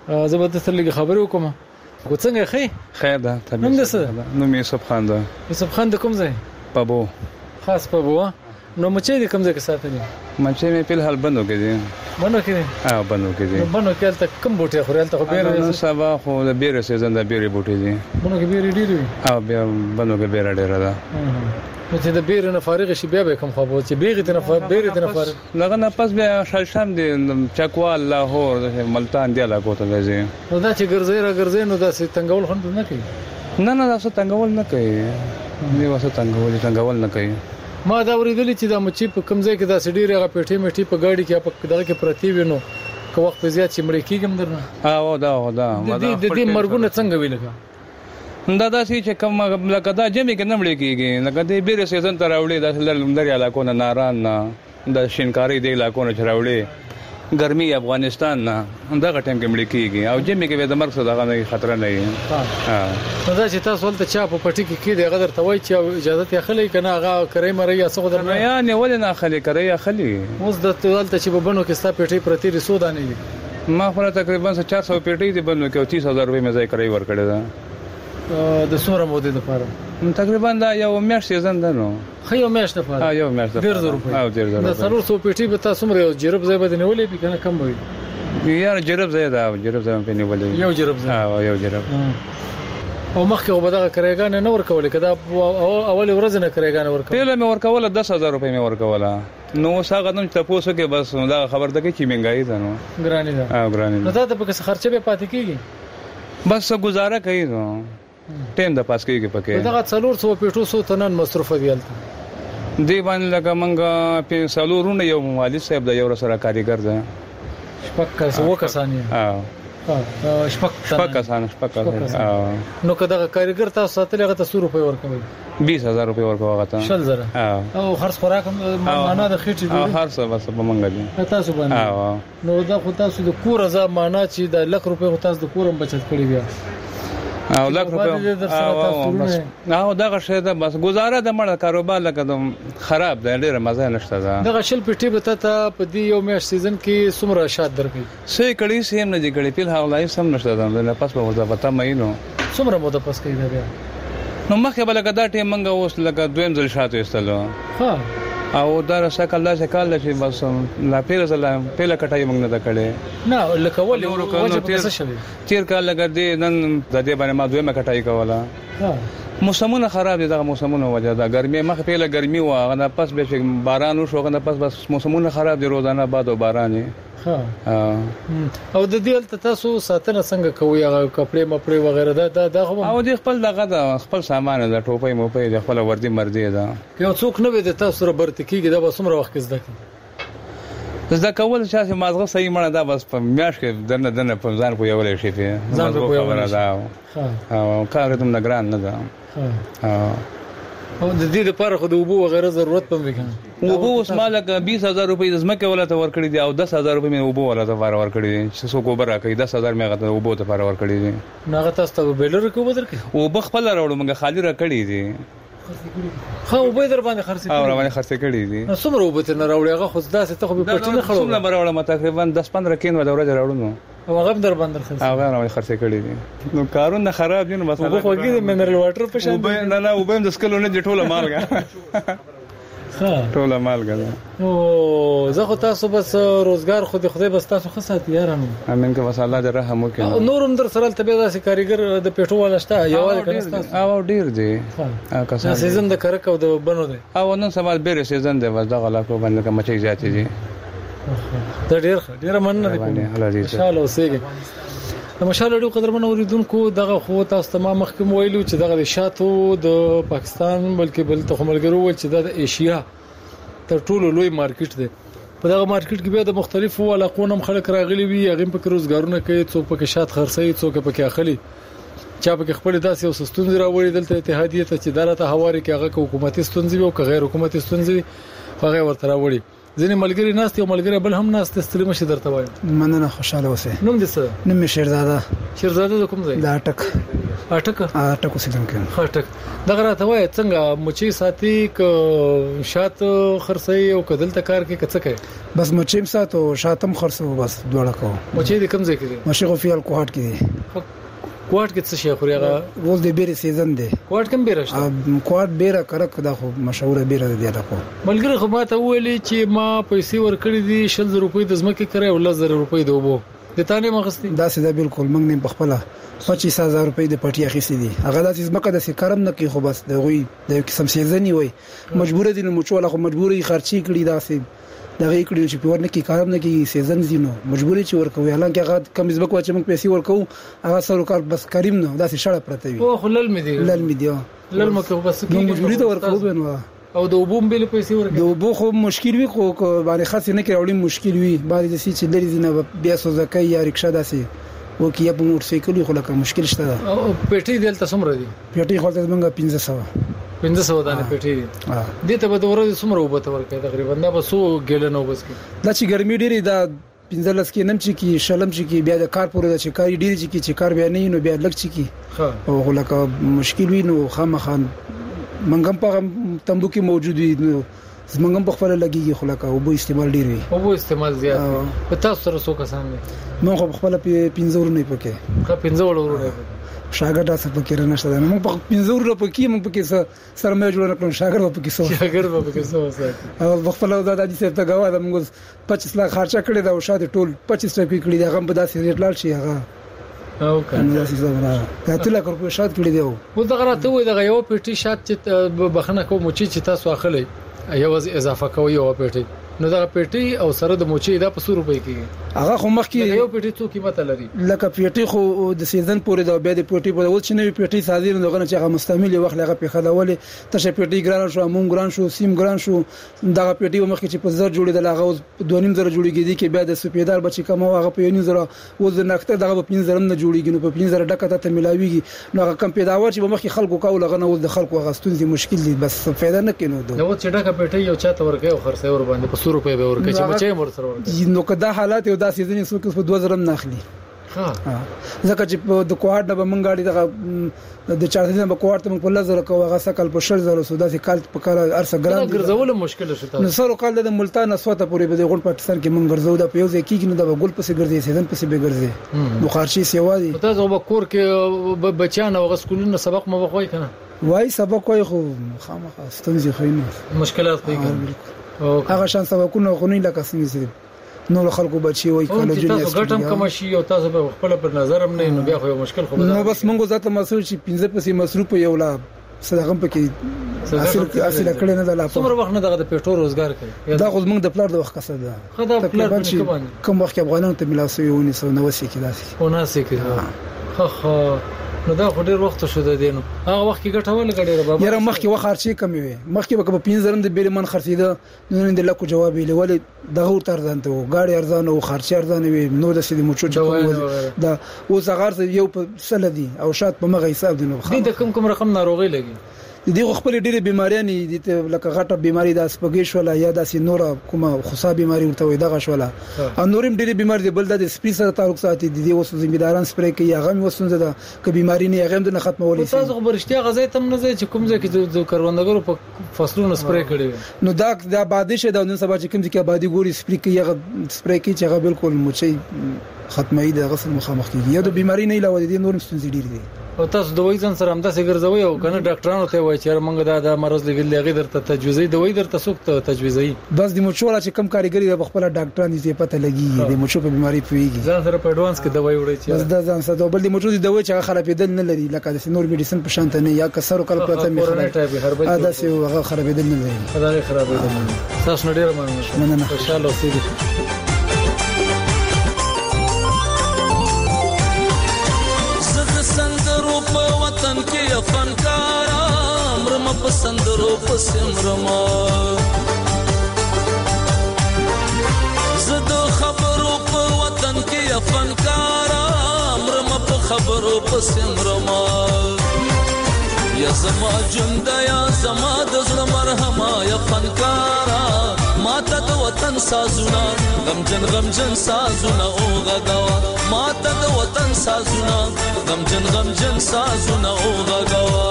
زه به تاسو لږ خبرې وکم. کو څنګه خیر ده. نوم دې څه؟ نوم یوسف خان ده. یوسف خان د کوم ځای؟ پابو. خاص پابو. نو مچې د کوم ځای کې ساتلې؟ مچې مې په حال بندو کې دي. بندو کې؟ بندو کې دي. بندو کې تل کوم بوټي خوري؟ تل خو بیره سبا خو د بیره سیزن د بیره بوټي دي. بندو کې بیره ډېری وي. بیا بندو کې بیره ډېره ده. نو چې د بیره نه فارغ شي بیا به کوم خبر چې بیره ته نه بیره ته نه فارغ لغه نه پس بیا شالشام دي چکوال لاهور ملتان دی لا کوته ځي. نو دا چې ګرځي نو دا سي تنگول خون نه کوي. نه دا څه تنگول نه کوي. دی واسه تنگول نه کوي. ما دا ورېدل چې دا مچې په کوم ځای کې دا سډيره غا پیټي میټي په ګاډي کې په دغه کې پرتی وینو که وخت په زیات چې مړ کېږم درنه. دا د دې مرګونه څنګه ویلګه دا سي چې کوم لکه دا جمع کې نمړې کېږي لکه دې بیره سیزن ته راوړي دا لندري علاقو نه ناران نه د شینکاری دی علاقو نه راوړي ګرمي افغانستان نه دا ټیم کې مړ کېږي او جمع کې د مرګ څخه دغه خطر نه وي. دا چې تاسو ولته چا په پټي کې د غدر توي چې اجازه ته خلې کنه هغه کرے مری یا څه درنه یا نه ولې نه خلې کرے یا خلې اوس د ولته چې په بنو کې ستا پټي پرتی رسو دانه دي. ما خو تقریبا 400 پټي دي بنو کې 30000 روپے مې ځای کرے ور کړی دا د سوره مودې لپاره تقریبا دا یو میاشت سیزن ده نو. یو میاشت لپاره یو میاشت لپاره 1000 روپے. دا 300 پټي به تاسو مر یو جرب ځای به نیولې به کنه کم وي. یار جرب ځای دا جرب ځای په نیولې یو جرب ځای یو جرب. او مخکې وبدغه کرایګان نه ورکول کدا اول ورځ نه کرایګان ورکول. پیله مې ورکول 10000 روپے مې ورکول. نو ساغه نن تاسو کې بس دا خبر ده چې مهنګای ده نو ګرانی ده. ګرانی نو دا د پکې خرچه به پاتې کیږي بس گزاره کوي نو ټیم د پاس کېږي پکې. دا 400 پیټو 100 تنن مصرف دیالته دی باندې لکه منګه په سالورونه یو والد صاحب د یو سره کاریګر ده. شپک وکسانی شپک کسان. نو کدا کاریګر تاسو ساتل هغه 100 روپے ورکوي 20000 روپے ورکوي هغه ته 10000 او خرڅ خوراک معنا د خېټې او هر څه بس په منګه دي تاسو باندې. نو دا خو تاسو د کور ځا معنا چې د لک روپے تاسو د کورم بچت کړی بیا او لک روپے او دا غشه ده بس گزاره د مړ کاروبار لکه د خراب ده ډیره مزه نشته ده. دا غشل پټي به ته په دې یو میاشت سیزن کې سمره شاد درکې سې کړي سیم نه دي کړي په حواله سم نشته ده نه پس په ورته پتا مې نو سمره مو د پس کې ده بیا نو مخه بل کدا ټیم منګه اوس لکه دویم ځل شاته استلو. او دا رسکل الله شکل چې بس لا پیله زلا پیله کټای موږ نه کړي نه لکه ولې ورکو څه شوی تیر کال لګ دې نن د دې باندې ما دویمه کټای کوله. موسمونه خراب دي دا موسمونه وجه دا ګرمي مخ پیله ګرمي و غنه پس به باران وشو غنه پس بس موسمونه خراب دي روزانه باد او باران. او د دې تاسو ساتنه څنګه کوي هغه کپڑے مپړې وغیرہ دا او د خپل دغه خپل سامان د ټوپۍ موپۍ د خپل وردی مردی دا یو څوک نه وي د تاسو سره برت کیږي دا به څومره وخت زده کی زده کول چې مازغه صحیح مړه دا بس په میاش کې دنه په ځان په یو لې شي په ځان په یو خبره دا او کار دې نه ګران نه ده. او د دې لپاره خو د وبو وغیرہ ضرورت پم وکړي. وبو اوس مالک 20000 روپے د زمکه ولته ورکړي دي او 10000 روپے مې وبو ولته ورکړي دي چې څو کوبر راکړي 10000 مې غته وبو ته ورکړي دي. ناغه تاسو ته بیلر کو بدر کې او بخپل راوړو موږ خالی راکړي دي. خو وبو در باندې خرڅ او باندې خرڅ کړي دي. نو څومره وبو ته نه راوړي هغه خو داسې ته خو په پټ نه خړو څومره راوړم تقریبا 10-15 کین و دوره راوړو او هغه در باندې خرڅ هغه راوړي خرڅ کړي دي. نو کارونه خراب دي نو مثلا خو خوږی منرال واټر په شان نه نه وبم د سکلو نه ټوله مالګه ټوله مالګه. او زه خو تاسو بس روزګار خو د خدای بس تاسو خصات یارانو امين که بس الله دې رحم وکړي. نورم در سره ته به داسې کاریګر د پېټو ولشته یو کنه او ډیر دی کسان سیزن د کرک او د بنو دی او نن سبا بیره سیزن دی بس دغه لا کو باندې کوم چې زیات دي دا ډیر مننه دی ان شاء الله اوسېږي. مشال ډیو قدرمن اوریدونکو دغه خو تاسو تمام محکم ویلو چې دغه شاتو د پاکستان بلکې بل ته خملګرو ول چې د ایشیا تر ټولو لوی مارکیټ دی. په دغه مارکیټ کې به د مختلفو علاقو خلک راغلي وي هغه په روزګارونه کوي څوک په شات خرڅي څوک په اخلي چا په خپل داسې او ستونزې راوړي دلته اتحادیه ته چې دالته حواري کې هغه حکومتي ستونزې او غیر حکومتي ستونزې هغه ورته راوړي. ځینې ملګری ناست یو ملګری بل هم ناست ستړي مشه درته وایم مننه خوشاله اوسئ نوم دې څه نوم مې شیرزاده د کوم ځای د اټک اوسېدونکی اټک دغه راته وایي څنګه مچۍ ساتي ک شات خرڅي او کدل تکار کې کڅ کوي بس مچۍ ساتو شاتم خرڅو بس دوړه کو مچۍ د کوم ځای کې مشغو فیل کوهات کې کوهات کې څه شي خوري هغه ول د بیره سیزن دی کوهات کوم بیره شته کوهات بیره کرک دا خو مشهور بیره دی دا خو ملګری خو ماته ویلي چې ما پیسې ورکړې دي 60 روپۍ د زمکه کړې او 1000 روپۍ د وبو د تانه مغستې دا سیده بالکل موږ نه بخپله 25000 روپۍ د پټي اخیستې دي هغه د زمکه د سکرم نه کې خو بس د غوي د قسم سیزن وي مجبور دي نو مچوله خو مجبوري خرچي کړي دا سي دا غي کړي چې پیور نه کې کارم نه کې سیزن زینو مجبوري چې ورکوي حالانکه هغه کم زبک واچ موږ پیسې ورکو هغه سره کار بس کریم نه دا سي شړه پرته وي او خلل مې دی لل مکه بس کې مجبوري ته ورکو نو او د وبوم بل پیسې ورکوي د وبو خو مشکل وي خو باندې خاص نه کې اوري مشکل وي باندې د سي چې لري زنه بیا سوزکای یا رکشا داسي وکي په موټر سایکل خو لکه مشکل شته او پېټي دلته څومره دي پېټي خو ته موږ 1500 دانه پېټي دي ته به ورځ څومره وبته ورکړي تقریبا دا به 100 ګیلن وبس کې دا چې ګرمي ډېری دا 15 کې نم چې شلم چې بیا د کار پورې د چې کاری ډېری چې کار بیا نه نو بیا لګ چې او لکه مشکل وي نو خامخان منګم په تمبو کې موجود وي نو زمنګم په خپل لګيږي خو لکه او بو استعمال ډېر وي او بو استعمال زیات په تاسو سره څو کسان دي نو خو خپل 15 ورونه پکې کا 15 ورونه شاګرد تاسو پکې رانشته نه موږ په 15 ورونه پکې موږ پکې سره مې جوړ کړو شاګرد پکې سو او خپل د دې څه ته غوا د موږ 25 لک خرچه کړی دا او شاده ټول 25 لک کړی دا غم په داسې ریټ لال شي هغه او کنه دا ټول کړو شاد کړی دی او دا غراته وي دا یو پټي شات چې بخنه کوم چې تاسو اخلي یو اضافه کوي یو پټي نو دا پټي او سره د موچي دا په 100 روپۍ کې هغه خو مخکې یو پټي څو قیمت لري لکه پټي خو د سیزن پورې دا بیا د پټي په ول چې نوې پټي صادر نه غنه چې هغه مستعمل وخت هغه په خداولې ته پټي ګران شو مون ګران شو سیم ګران شو دا پټي مخکې چې په زر جوړېدل هغه 2.5 جوړیږي کې بیا د سپیدار بچی کوم هغه په 1.5 و د نقطه دغه په 5 نه جوړیږي نو په 5 ډکه ته ملاويږي نو هغه کم پیداوار چې مخکې خلکو کول غنه ول د خلکو غستون دي مشکل دي بس فایده نه کینو نو چې ډکه پټي یو چاته ورکه او خرڅه ور باندې په 100 روپۍ به ورکه مچې مر سره ورته نو کدا حالات یو داسې ځینې څوک په 2000 نه اخلي ځکه چې د کوهاټ د بمنګاړي د 400 په کوهاټ ته په لزر کوه هغه سکل په 6000 سودا سي کال په کال ارسه ګران ګرځول مشکل شته نو سره کال د ملتان اسوته پورې به د غون پاکستان کې مونږ ګرځو د پیوز کې نه د ګل پسې ګرځي سیزن پسې به ګرځي نو خارشي سیوا دي تاسو په کور کې بچان او غسکولونه سبق مو وخوي کنه وای سبق وای خو خامخا ستونزې خو مشکلات کوي هغه شان سبقونه خو نه لکه څنګه نو خلکو بچي وای کله جنې تاسو ګټم کوم شي او تاسو په خپل پر نظر هم نه نو بیا خو مشکل خو نو بس مونږ ذاته مسول شي 15 پسې مصروف یو لا صدقه پکې اصل کړي نه د لا څومره وخت نه دغه د پیټو روزګار کوي دا خو مونږ د پلار د وخت قصه ده خدای پلار کوم وخت افغانانو ته ملاسوي 1990 کې داسې 1990 کې خو نو دا خو ډیر وخت شو د دینو هغه وخت کې ګټول غړي بابا یاره مخکې وخت خرچي کمی وي مخکې به په 15 د بیرمن خرڅیده نو نه د لکو جواب ویل ولې دغه ارزان ته غاړي ارزان او خرچي ارزان وي نو د سې مچو دا اوس هغه یو په سل دي او شات په مغه حساب دي نو د کوم رقم ناروغي لګي دي خپل ډېرې بیماریاں دي لکه غټه بیماری د سپګیش ولا یا د سینور کومه خصا بیماری ورته وي دغه شولا او نورم ډېرې بیماری دي بل د سپری سره تعلق ساتي دي اوس ځمېداران سپری کوي هغه وسنځ ده ک بیماری نه هغه د ختمولې شي تاسو خبرشتیا غزا تم نه چې کوم ځای کې د کروندګرو په فصلونو سپری کړي نو دا د آبادی شه د نن سبا چې کوم ځای کې آبادی ګوري سپری کوي هغه سپری کوي چې هغه بالکل مچي ختمي د غسل مخامخ کیږي یا د بیماری نه علاوه دي نورم ستونزې ډېرې دي او تاسو دوی ځان سره همدا څنګه او کنه ډاکټرانو ته وایي چې موږ دا مرز لګل لغې درته تجویزي دوی درته سوک تجویزي بس د مچولا چې کم کاریګری د خپل ډاکټران دې پته لګي د مچو په بیماری پیږي ځان سره په اډوانس کې دوی وړي چې بس دا ځان سره بل د مچو د دوی چې خرابېدل نه لري لکه د نور میډیسن په شان ته نه یا کسر او کل پرته می خراب دا سه هغه خرابېدل نه لري خدای خرابېدل تاسو ډیر مننه خوشاله اوسئ وطن کې فنکارا مرم پسندرو پسمرما زد خبرو په وطن کې فنکارا مرم په خبرو پسمرما یا زما جند یا زما د زړه مرهما یا فنکارا ماته وطن سازونه غمجن غمجن سازونه او غغوا ماته د وطن سازونه غمجن غمجن سازونه او غغوا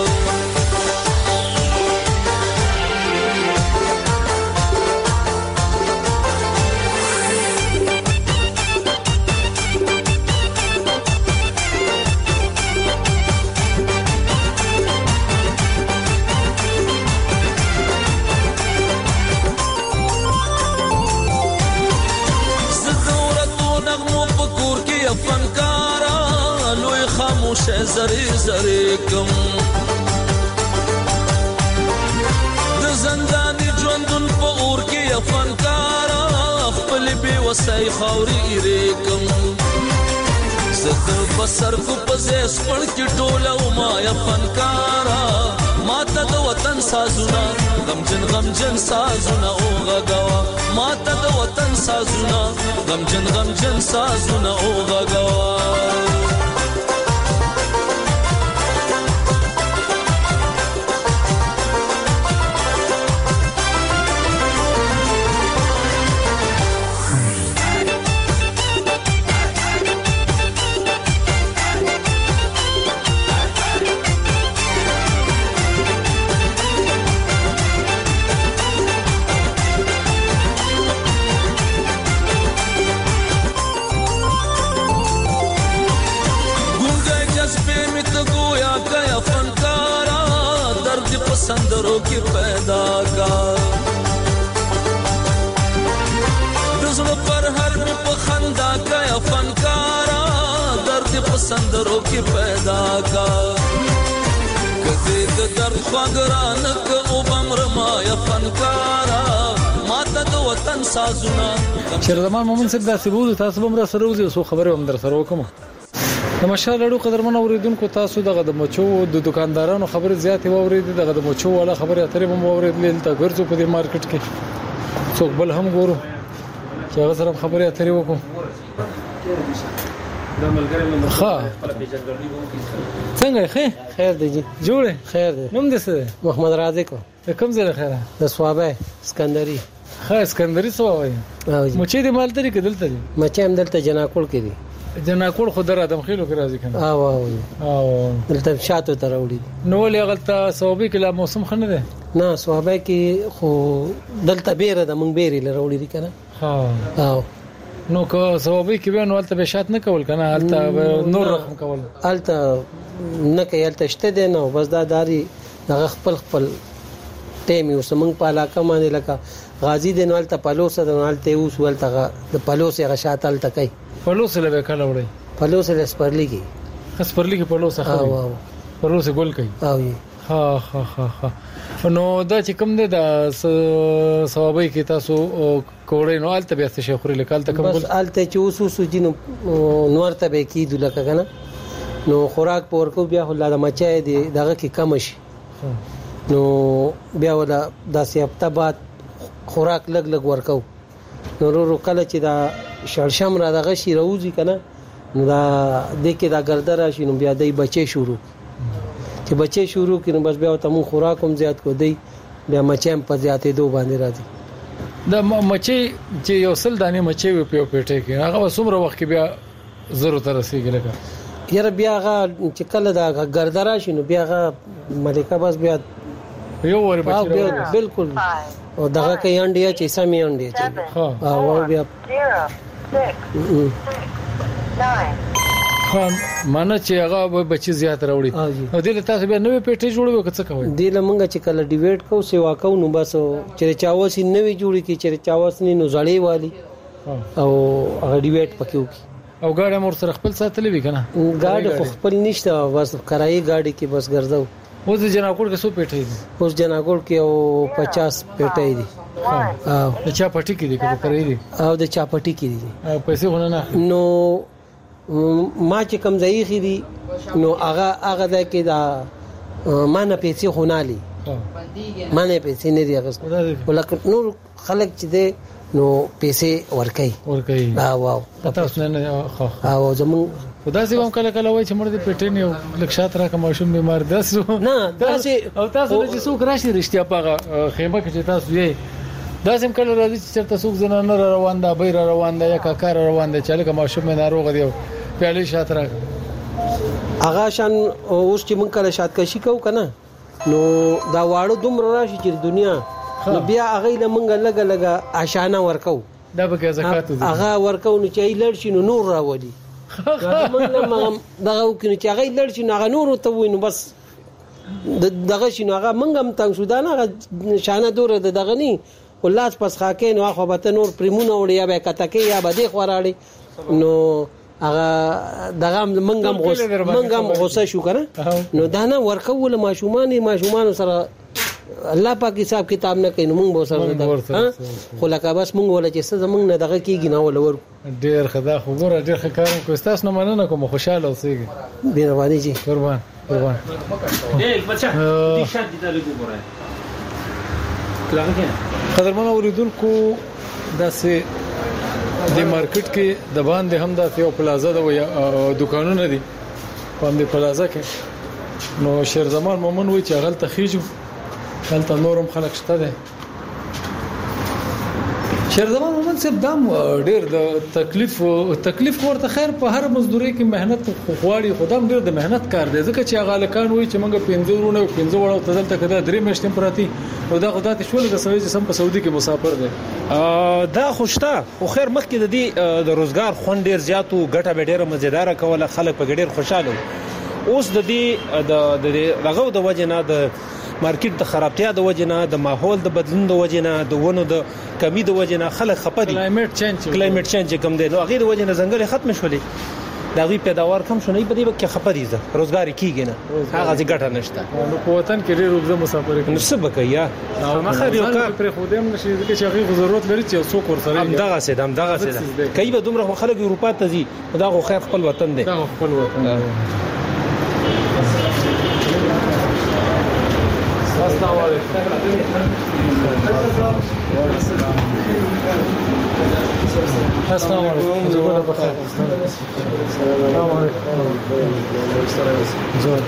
فنکارا لوی خاموش زری زری کم د زندانی ژوندون په اور کې فنکارا خپل بي وسای خوري ریکم زه بسر کو پزیس پړ کې ټوله ما یا فنکارا ماته د وطن سازونه غمجن غمجن سازونه او غغوا ماته د وطن سازونه غمجن غمجن سازونه او غغوا سندرو کی پیدا کا دزړه پر هر می په خندا کا فنکارا درد په سندرو کی پیدا کا کدی د درد خواګران ک او بمر ما یا فنکارا ماته د وطن سازونه شرزمان مومن صاحب دا سبود تاسو بمر سره وځي سو خبره هم در سره وکم د مشال لړو قدرمن اوریدونکو تاسو دغه د مچو د دکاندارانو خبره زیاتې وورید دغه د مچو ولا خبره اترې هم وورید لته ګرځو په دې مارکیټ کې څوک بل هم ګورو چې هغه سره خبره اترې وکړو د ملګری ښه څنګه خیر دی جی جوړه خیر دی نوم دې څه محمد رازق کوم ځای خیره د سوابه اسکندري ښه اسکندري سوابه مچې دې مال ترې کېدل ته مچې هم دلته جناکول کې دي جناکول خدای ادم خېلو کې راځي کنه او دلته شاتو تر وړي نو ولې غلطه صوابي کې لا موسم خنه ده نه صوابه کې خو دلته بیره د مونږ بیرې لروړي دي کنه ها او نو کو صوابي کې به نو دلته به شات نه کول کنه دلته نور رقم کول دلته نه کې دلته شته ده نو بس دا داري دغه خپل ټیم یو سمنګ په علاقه باندې لکه غازی د نوال ته پلوسه د نوال ته اوس ولته د پلوسه غشاتل تکي پلوسه له کله وړي پلوسه له سپرلی کې سپرلی کې پلوسه خو پلوسه ګول کوي او ها ها ها نو دا چې کوم دی د ثوابي کې تاسو کوړې نو الته به څه خوري لکال ته کوم بس الته چې اوس جنو نور ته به کې دلته کنه نو خوراک پور کو بیا الله د مچای دی دغه کې کم شي نو بیا ولا داسې هفته بعد خوراک لګ لګ ورکو نو ورو کله چې دا شړشم را دغه شي روزي کنه نو دا د کې دا ګردره شي نو بیا دای بچي شروع چې بچي شروع کړي بس بیا ته مون خوراک هم زیات کو دی بیا مچم په زیاتې دوه باندې راځي دا مچي چې یو سل دانه مچي په پیټه کې هغه وسمره وخت کې بیا زرو تر رسیدل لګا یاره بیا هغه چې کله دا ګردره شي نو بیا هغه ملکه بس بیا یو ور بچي بالکل او دغه کې انډیا چې سمې انډیا چې ها او بیا 0 6 9 مانه چې هغه بچي زیات راوړي او دله تاسو بیا نوې پیټه جوړوي که څه کوي دله مونږ چې کله ډیویډ کو سیوا کو نو بس چې چاوس نوې جوړي کی چې چاوس نه نو زړې والی او هغه ډیویډ پکې وکي او ګاډي مور سره خپل ساتلې وی کنه ګاډي خپل نشته بس کرایي ګاډي کې بس ګرځاو اوس جناکوړ کې 100 پیټې دي اوس جناکوړ کې او 50 پیټې دي او د چا پټي کې دي کې کرایي دي او د چا پټي کې دي پیسې ونه نه نو ما چې کم ځای خې دي نو هغه د کې دا مانه پیسې خونالي مانه پیسې نه دي هغه ولکه نور خلک چې دي نو پیسې ورکي دا واو تاسو نه او زمون خدای سي هم کله کله وای چې مړ دې پټې نه لکشات را کوم شوم بیمار داسو نه داسې او تاسو چې څوک راشي رښتیا پاغه خیمه کې چې تاسو یې دا سم کله راځي چې چرته څوک زنانه روان ده بیر روان ده یا کاکار روان ده چې لکه ماشوم ناروغ دی پیالي شاته راغ هغه شان اوس چې مونږ کله شات کشي کو کنه نو دا واړو دومره راشي چې دنیا نو بیا هغه له مونږ لګه آشانه ورکو دا به زکات هغه ورکو نو چې لړ شي نو نور راوړي دغه وکړي چې هغه لړ شي نو هغه نور ته وینو بس دغه شي نو هغه مونږ هم تنګ شو دا نه شانه دوره دغه نه ولاس پس خاکې نو خو به نور پریمونه وړي یا به کتکې یا به دی خوراړي نو هغه دغه منګم غوسه شو کنه نو دا نه ورکول ماشومان سره الله پاک حساب کتاب نه کوي موږ به سره خو لکه بس موږ ولا چې څه زمونږ نه دغه کیږي نه ول ور ډیر خدا خو ګوره ډیر ښه کارم کو تاسو نه مننه کوم خوشاله اوسئ مهرباني جی قربان اے بچا دي شات دي له ګوره کلام کې قدرمن اوریدونکو داسې د مارکیټ کې د باندې هم د یو پلازا د دکانونه دي په دې پلازا کې نو شیر زمان مومن وی چې غلطه خيجو غلطه نورم خلک شته دي شیر زمان مومن صرف دام ډیر د تکلیف ورته خیر په هر مزدوري کې مهنت خواري خدام ډیر د مهنت کار دی ځکه چې غالکان وی چې موږ 15 ورونه 15 وړو تدلته کده درې میاشتې پراتی نو دا خدای ته شول د سوي سم په سعودي کې مسافر دی دا خوشته خو خیر مخکې د دې د روزګار خوند ډیر زیات او ګټه به ډیره مزیدار کوله خلک په ډیر خوشاله اوس د دې د رغو د وجنه د مارکیټ د خرابتیا د وجنه د ماحول د بدلون د وجنه د ونو د کمی د وجنه خلک خپدي کلایمټ چینج کوم دی نو هغه د وجنه ځنګل ختم شولې دا وی پیداوار کم شونه په دې کې خپدي زه روزګار کیږي نه هغه ځای ګټه نشته نو په وطن کې ډېر وګړي مسافر نو څه بکیا مخه یو کار پر خودم نشي چې هغه ضرورت لري چې څوک ورسره دغه سي کای به دومره خلک اروپا ته ځي دا خو خیر خپل وطن دی دا خپل وطن السلام علیکم زوړ په خیر السلام علیکم زوړ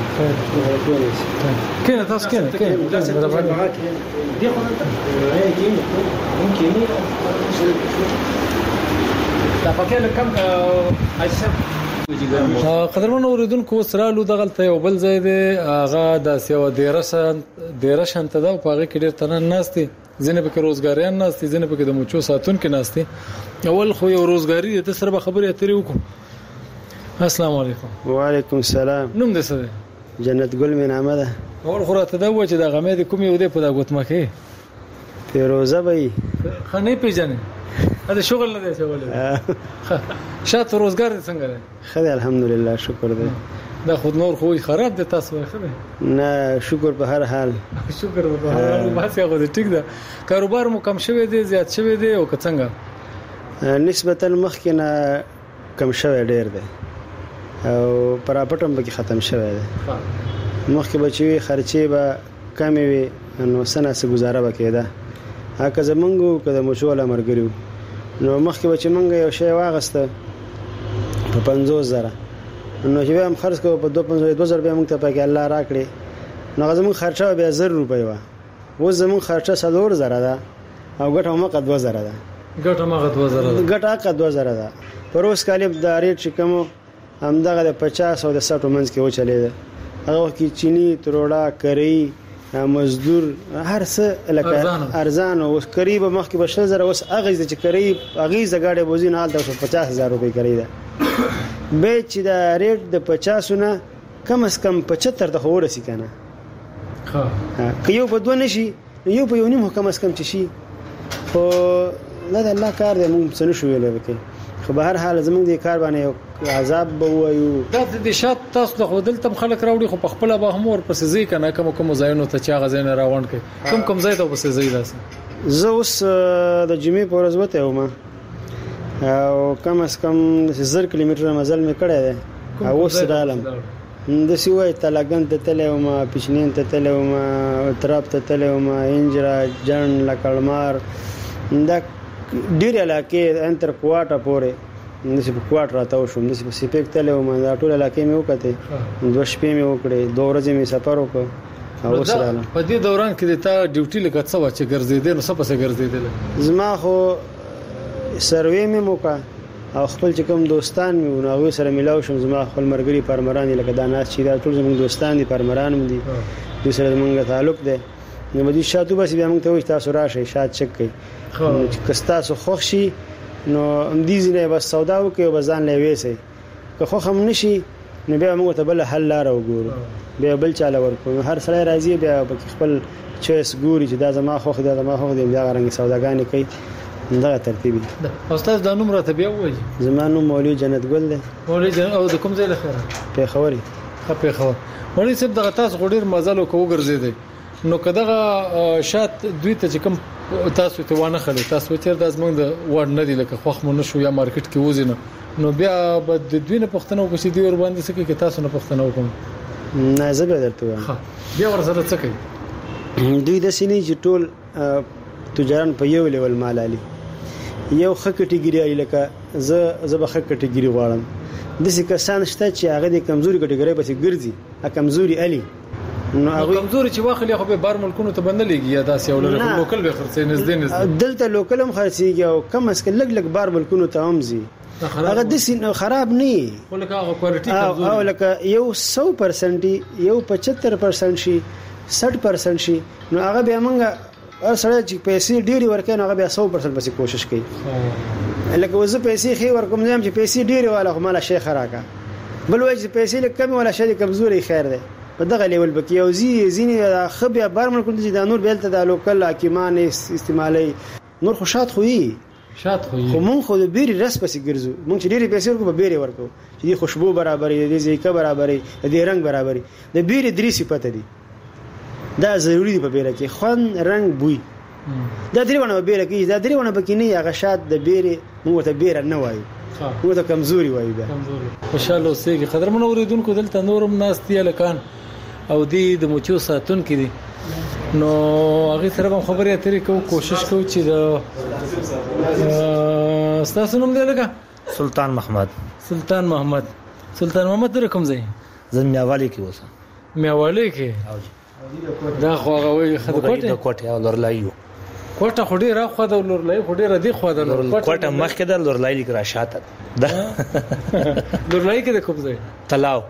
کینه تاسو کینه دی خو ممکن دا پکې لکم قدرمن اوریدونکو سره لو دغلته یو بل ځای دی هغه د سیو دیرشن ته دا په هغه کې ډیر تنه ناشتي ځنه په روزګاریان ناشتي ځنه په د موچو ساتون کې ناشتي اول خو یو روزګاری د سره خبرې اترې وکړو السلام علیکم وعلیکم السلام نوم دې څه دی جنت ګل مې نامه ده اول خو راته دا و چې د غمې د کوم یو دی په دا ګوتمکه پیروزه وای خنه پیژنې دا شغل نه دی شغل شاته روزګار څنګه دی خدای الحمدلله شکر دی دا خود نور خو خراب دی تاسو خبره نه شکر په هر حال شکر په هر حال بس هغه ټیک ده کاروبار مو کم شوی دی زیات شوی دی او څنګه نسبتا مخکې نه کم شوی ډیر دی او پراپټم به ختم شوی دی مخکې بچوي خرچې به کم وي نو سنه سه گزاره وکیده هغه زمونږ کده مشوله مرګریو نو مخکې بچ مونږ یو شی واغسته په 50000 نو چې هم خرڅ کوو په 2000 به موږ ته پکې الله راکړي نو زموږ خرچه به 1000 روپۍ و و زموږ خرچه 3000 ده او ګټه هم قد 2000 ده ګټه ما 2000 ده پر اوس کالب د ریټ چې کوم هم دغه 50 او 60 منځ کې و چلے ده هغه کې چینی تروړه کری مزدور هر څه لکه ارزان او قریب مخکې بشل زره اوس اغه چې قریب اغه زګاډه بوزین حال 50000 روپۍ کړی ده به چې دا ریټ د 50 نه کم از کم 75 ته ورسی کنه که یو په دوه نشي یو په یو نیم کم از کم چې شي خو نه د الله کار دی موږ څه نشو ویلای وکي خو به هر حال زموږ د کار باندې عذاب به وایو دا د شات تاسو د خودل تم خلک راوړي خو په خپل به هم ور پسې ځي کنه کوم ځایونو ته چا غزين راوند کوي کوم ځای ته پسې ځي داسه زه اوس د جمعې په ورځ وته وم او کم از کم 1000 کیلومتر مزل مې کړی دی او اوس دالم د سیوای تلګن ته تلوم پښنین ته تلوم تراب ته تلوم انجرا جن لکړمار دا ډیر علاقې انتر کوټه پورې د سی په کوټه راته شوم د سی په سپیک تلوم دا ټول علاقې مې وکړې 2 شپې مې وکړې 2 ورځې مې سفر وکړ او سره په دې دوران کې د تا ډیوټي لکه څه و چې ګرځیدل نو څه پسې ګرځیدل؟ زما خو سروې مې موکا او خپل چې کوم دوستان مې وناوي سره ملاو شم. زما خپل مرګري پرمران لکه دا ناس چې دا ټول زموږ دوستان دي، پرمران هم دي، دوی سره موږ تعلق دی. نو مدي شاتو بس بیا موږ ته وایي تاسو راشئ شات چک کړئ. چې کستاسو خوښ شي نو اندیزي نه بس سودا وکي او بزان لوي سي که خو هم نشي نو بیا موږ ته بل حل لار وګورو، بیا بل چاله ورکو. هر سړی راضي بیا خپل چويس ګوري چې دا زما خوخ دا زما خوخ دی، بیا غرنګ سوداګانې کوي. دا ترتیب دی. استاد دا نوم راته بیا وایي. زما نوم مولوی جنت ګل دی. مولوی جنت او د کوم ځای لخوا؟ په خوري. په خور. مولوی صاحب دغه تاسو غوډیر مزل وکړو ګرځیدي نو کداغه شات دوی ته چې کوم تاسو ته وانه خلک تاسو چیر د ازمن د وړ نه دی لکه خوخ مونږ شو یا مارکیټ کې وزینه نو بیا به د دوی نه پښتنو کو چې دی ور باندې سکه کې تاسو نه پښتنو کوم نه زه به درته وایم. بیا ورسره څه کوي دوی د سینې چې ټول تجاران په یو لیول مال علي یو خ کټګری لکه زه به خ کټګری غواړم. د څه کسان شته چې هغه د کمزوري کټګری په څیر ګرځي ا کمزوري علي نو هغه کمزوري چې واخلې خو به بار ملکونو ته بندلېږي یا داسې ولر لوکل به خرڅې نږدې دلته لوکل هم خرڅيږي او کم اس کله لګ بار ملکونو ته هم زی هغه د سین خراب نه ولکه هغه کوالټي کمزوري او لکه یو 100% یو 75% شي 60% شي نو هغه به موږ سره چې پیسې ډېری ورکې نو هغه به 100% پسې کوشش کوي. لکه وزه پیسې خې ورکوم زم چې پیسې ډېری والا خو مال شي خراکه بل وایي چې پیسې لکه کم ولا شي کمزوري خیر ده په دغه لیول بکی او زینې خبره بار ملکونه چې د نور بیلته د لوکل حکیمان استعمالي نور خو شات خوې خو مونږ خو د بیري رس پسې ګرځو. مونږ چې ډېری پیسې ورکو به بیري ورکو چې د خوشبو برابرې د ذایقه برابرې د رنگ برابرې د بیري درې صفات دي دا ضروری دی په بیره کې خوان رنگ بوی دا درې ونه بیره کې دا درې ونه بکینه یا غشات د بیره موږ ته بیره نه وایو موږ ته کمزوري وایو. دا خوشاله اوسېږي قدرمن اوریدونکو دلته نورم ناس دی لکان او دی د موچو ساتون کې دي نو هغه سره هم خبرې اترې کوو کوشش کوو چې د تاسو نوم دی لکه سلطان محمد در کوم ځای؟ زه میاوالی کې اوسم. میاوالی کې دا خو هغه وي خدای کوټه او لورلایو کوټه خو ډیره خو د لورلای خو ډیره دی خو د کوټه مخکې د لورلای لیک را شاته دا لورلای کې د کوم ځای؟ تلاو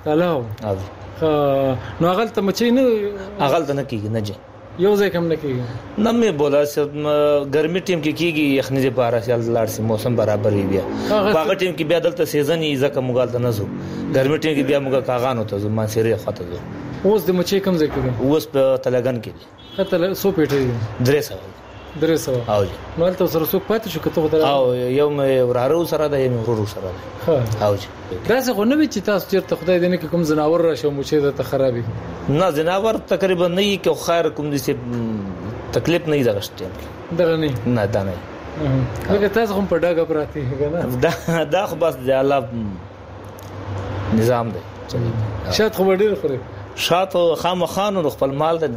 نو هغه ته مچې نه هغه ته نه کیږي نه جي یو ځای کم نه کیږي نه مې بولا چې ګرمي ټیم کې کیږي یخني د بارا سال لاړ سي موسم برابر وي بیا هغه ټیم کې بیا دلته سیزن یې ځکه مغال ته نه زو ګرمي ټیم کې بیا موږ کاغانو ته زما سره خاطر زو اوس د مچې کم ځای کې اوس په تلګن کې دي خاطر سو پیټې 300 او نو تل سره څوک پاتې شو کته خدای او یو مې ورارو سره د یو ورورو سره ها او دا څه خو نه وی چې تاسو چیرته خدای دې نه کوم زناور راشه مو چې ته خرابې نه زناور تقریبا نه یې کو خیر کوم دې تکلیف نه زغشته دغه نه دا نه هغه تاسو هم په ډاګه پراتی کنه دا خو بس د الله نظام دی شات خو ډیر خوري شات خامخانو خپل مال دی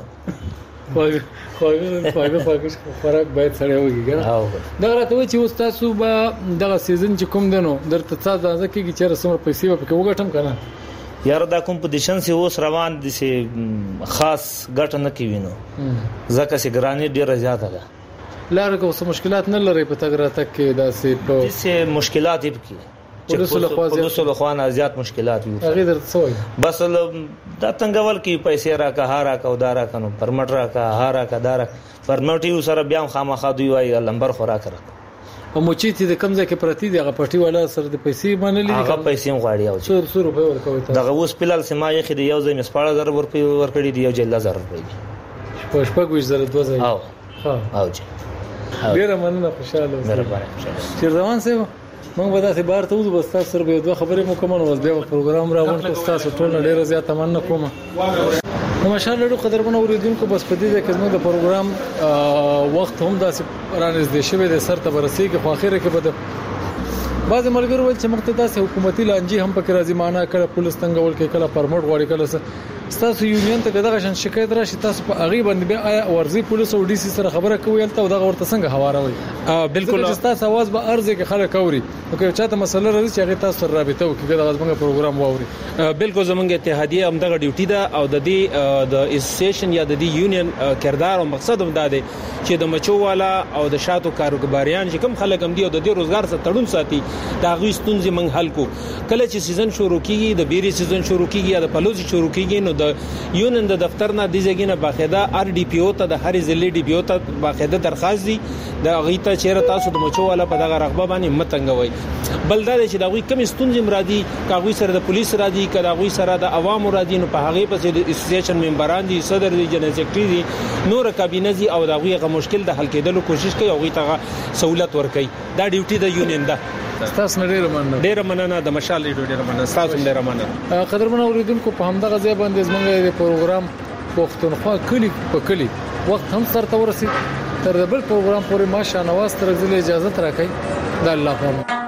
خواږه خوراک باید سره وږي کنه دا راته وایي چې اوس تاسو به دغه سیزن چې کوم دنو درته څه ځکه کې چې رسمه پیسې په کې وګټم کنه یار دا کمپټیشن سی اوس روان دي سي خاص ګټ نه کوي نو ځکه چې ګرانی ډیره زیاته ده لاره کوم مشکلات نه لري په تګ راته کې دا سي مشکلات یې کې پولیسو خوانه زیات مشکلات وي هغه درته سوې بس دا تنګول کې پیسې راکا هارا کا ودارا کنو پرمټ راکا هارا کا دارا پرمټ یو سره بیا خامخا دوی وای لمبر خورا کړ او مچې ته کم ځای کې پرتی دی هغه پټي والا سره د پیسې باندې هغه پیسې غواړي او 400 روپے ورکوي دغه اوس پلال سما یې خې یو ځای مسپاړه 1000 روپے ورکړي دی یو ځای 1000 روپے پښپګ وځره 2000 او جی ډیر مننه خوشاله مهرباني چیر روان سه موږ به تاسو بار ته وځو بس تاسو سره به دوه خبرې مو کوم نو بیا پروګرام راوړم تاسو ټول ډیر زیات مننه کوم نو ماشاءالله ډېر قدرمن اوریدونکو بس په دې کې زموږ د پروګرام وخت هم داسې رانږدې شوی د سر ته ورسېږي خو اخیره کې به بعض ملګرو ول چې مقتدا سه حکومتي لانجی هم پکې راځي معنا کړه پولیس څنګه ول کې کله پرمټ غواړي کله تاسو یونین ته دغه شان شکایت راشي تاسو په اغي باندې بیا آیا ورزي پولیس او ډي سي سره خبره کوي تل دغه ورته څنګه هواروي بالکل تاسو आवाज به ارزه کې خلک اوري نو که چاته مسله راځي چې هغه تاسو سره رابطه وکړي دغه څنګه پروګرام واوري بالکل زمونږ اتحادیه هم دغه ډیوټي ده او د دې د اسوسییشن یا د دې یونین کردار او مقصد هم دا دی چې د مچو والا او د شاتو کاروباریان چې کوم خلک هم دي او د دې روزګار سره تړون ساتي دا غوي ستونزې موږ حل کو کله چې سیزن شروع کیږي د بیري سیزن شروع کیږي یا د پلوزي شروع کیږي نو د یونین د دفتر نه د ځګینه باقاعده ار ډي پی او ته د هر ضلع ډي پی او ته باقاعده درخواست دي د غیته چیرې تاسو د مچو والا په دغه رغبه باندې متنګوي بلدا چې دا غوي کم ستونزې مرادي کاغوي سره د پولیس راځي کاغوي سره د عوامو راځي نو په هغه پسې د اسوسییشن ممبران دي صدر دي جنرال سیکریټری دي نور کابینه دي او دا غوي غو مشکل د حل کېدلو کوشش کوي او غوي ته سہولت ورکړي دا ډیوټي د یونین ده تاسو ډېر مننه د مشال ډېر مننه تاسو ډېر مننه قدرمن اوریدونکو په همدغه ځای باندې زموږ د پروګرام پښتونخوا کلی په کلی وخت هم سره ورسید تر بل پروګرام پورې ما شاه نواز تر اجازه راکړي د الله په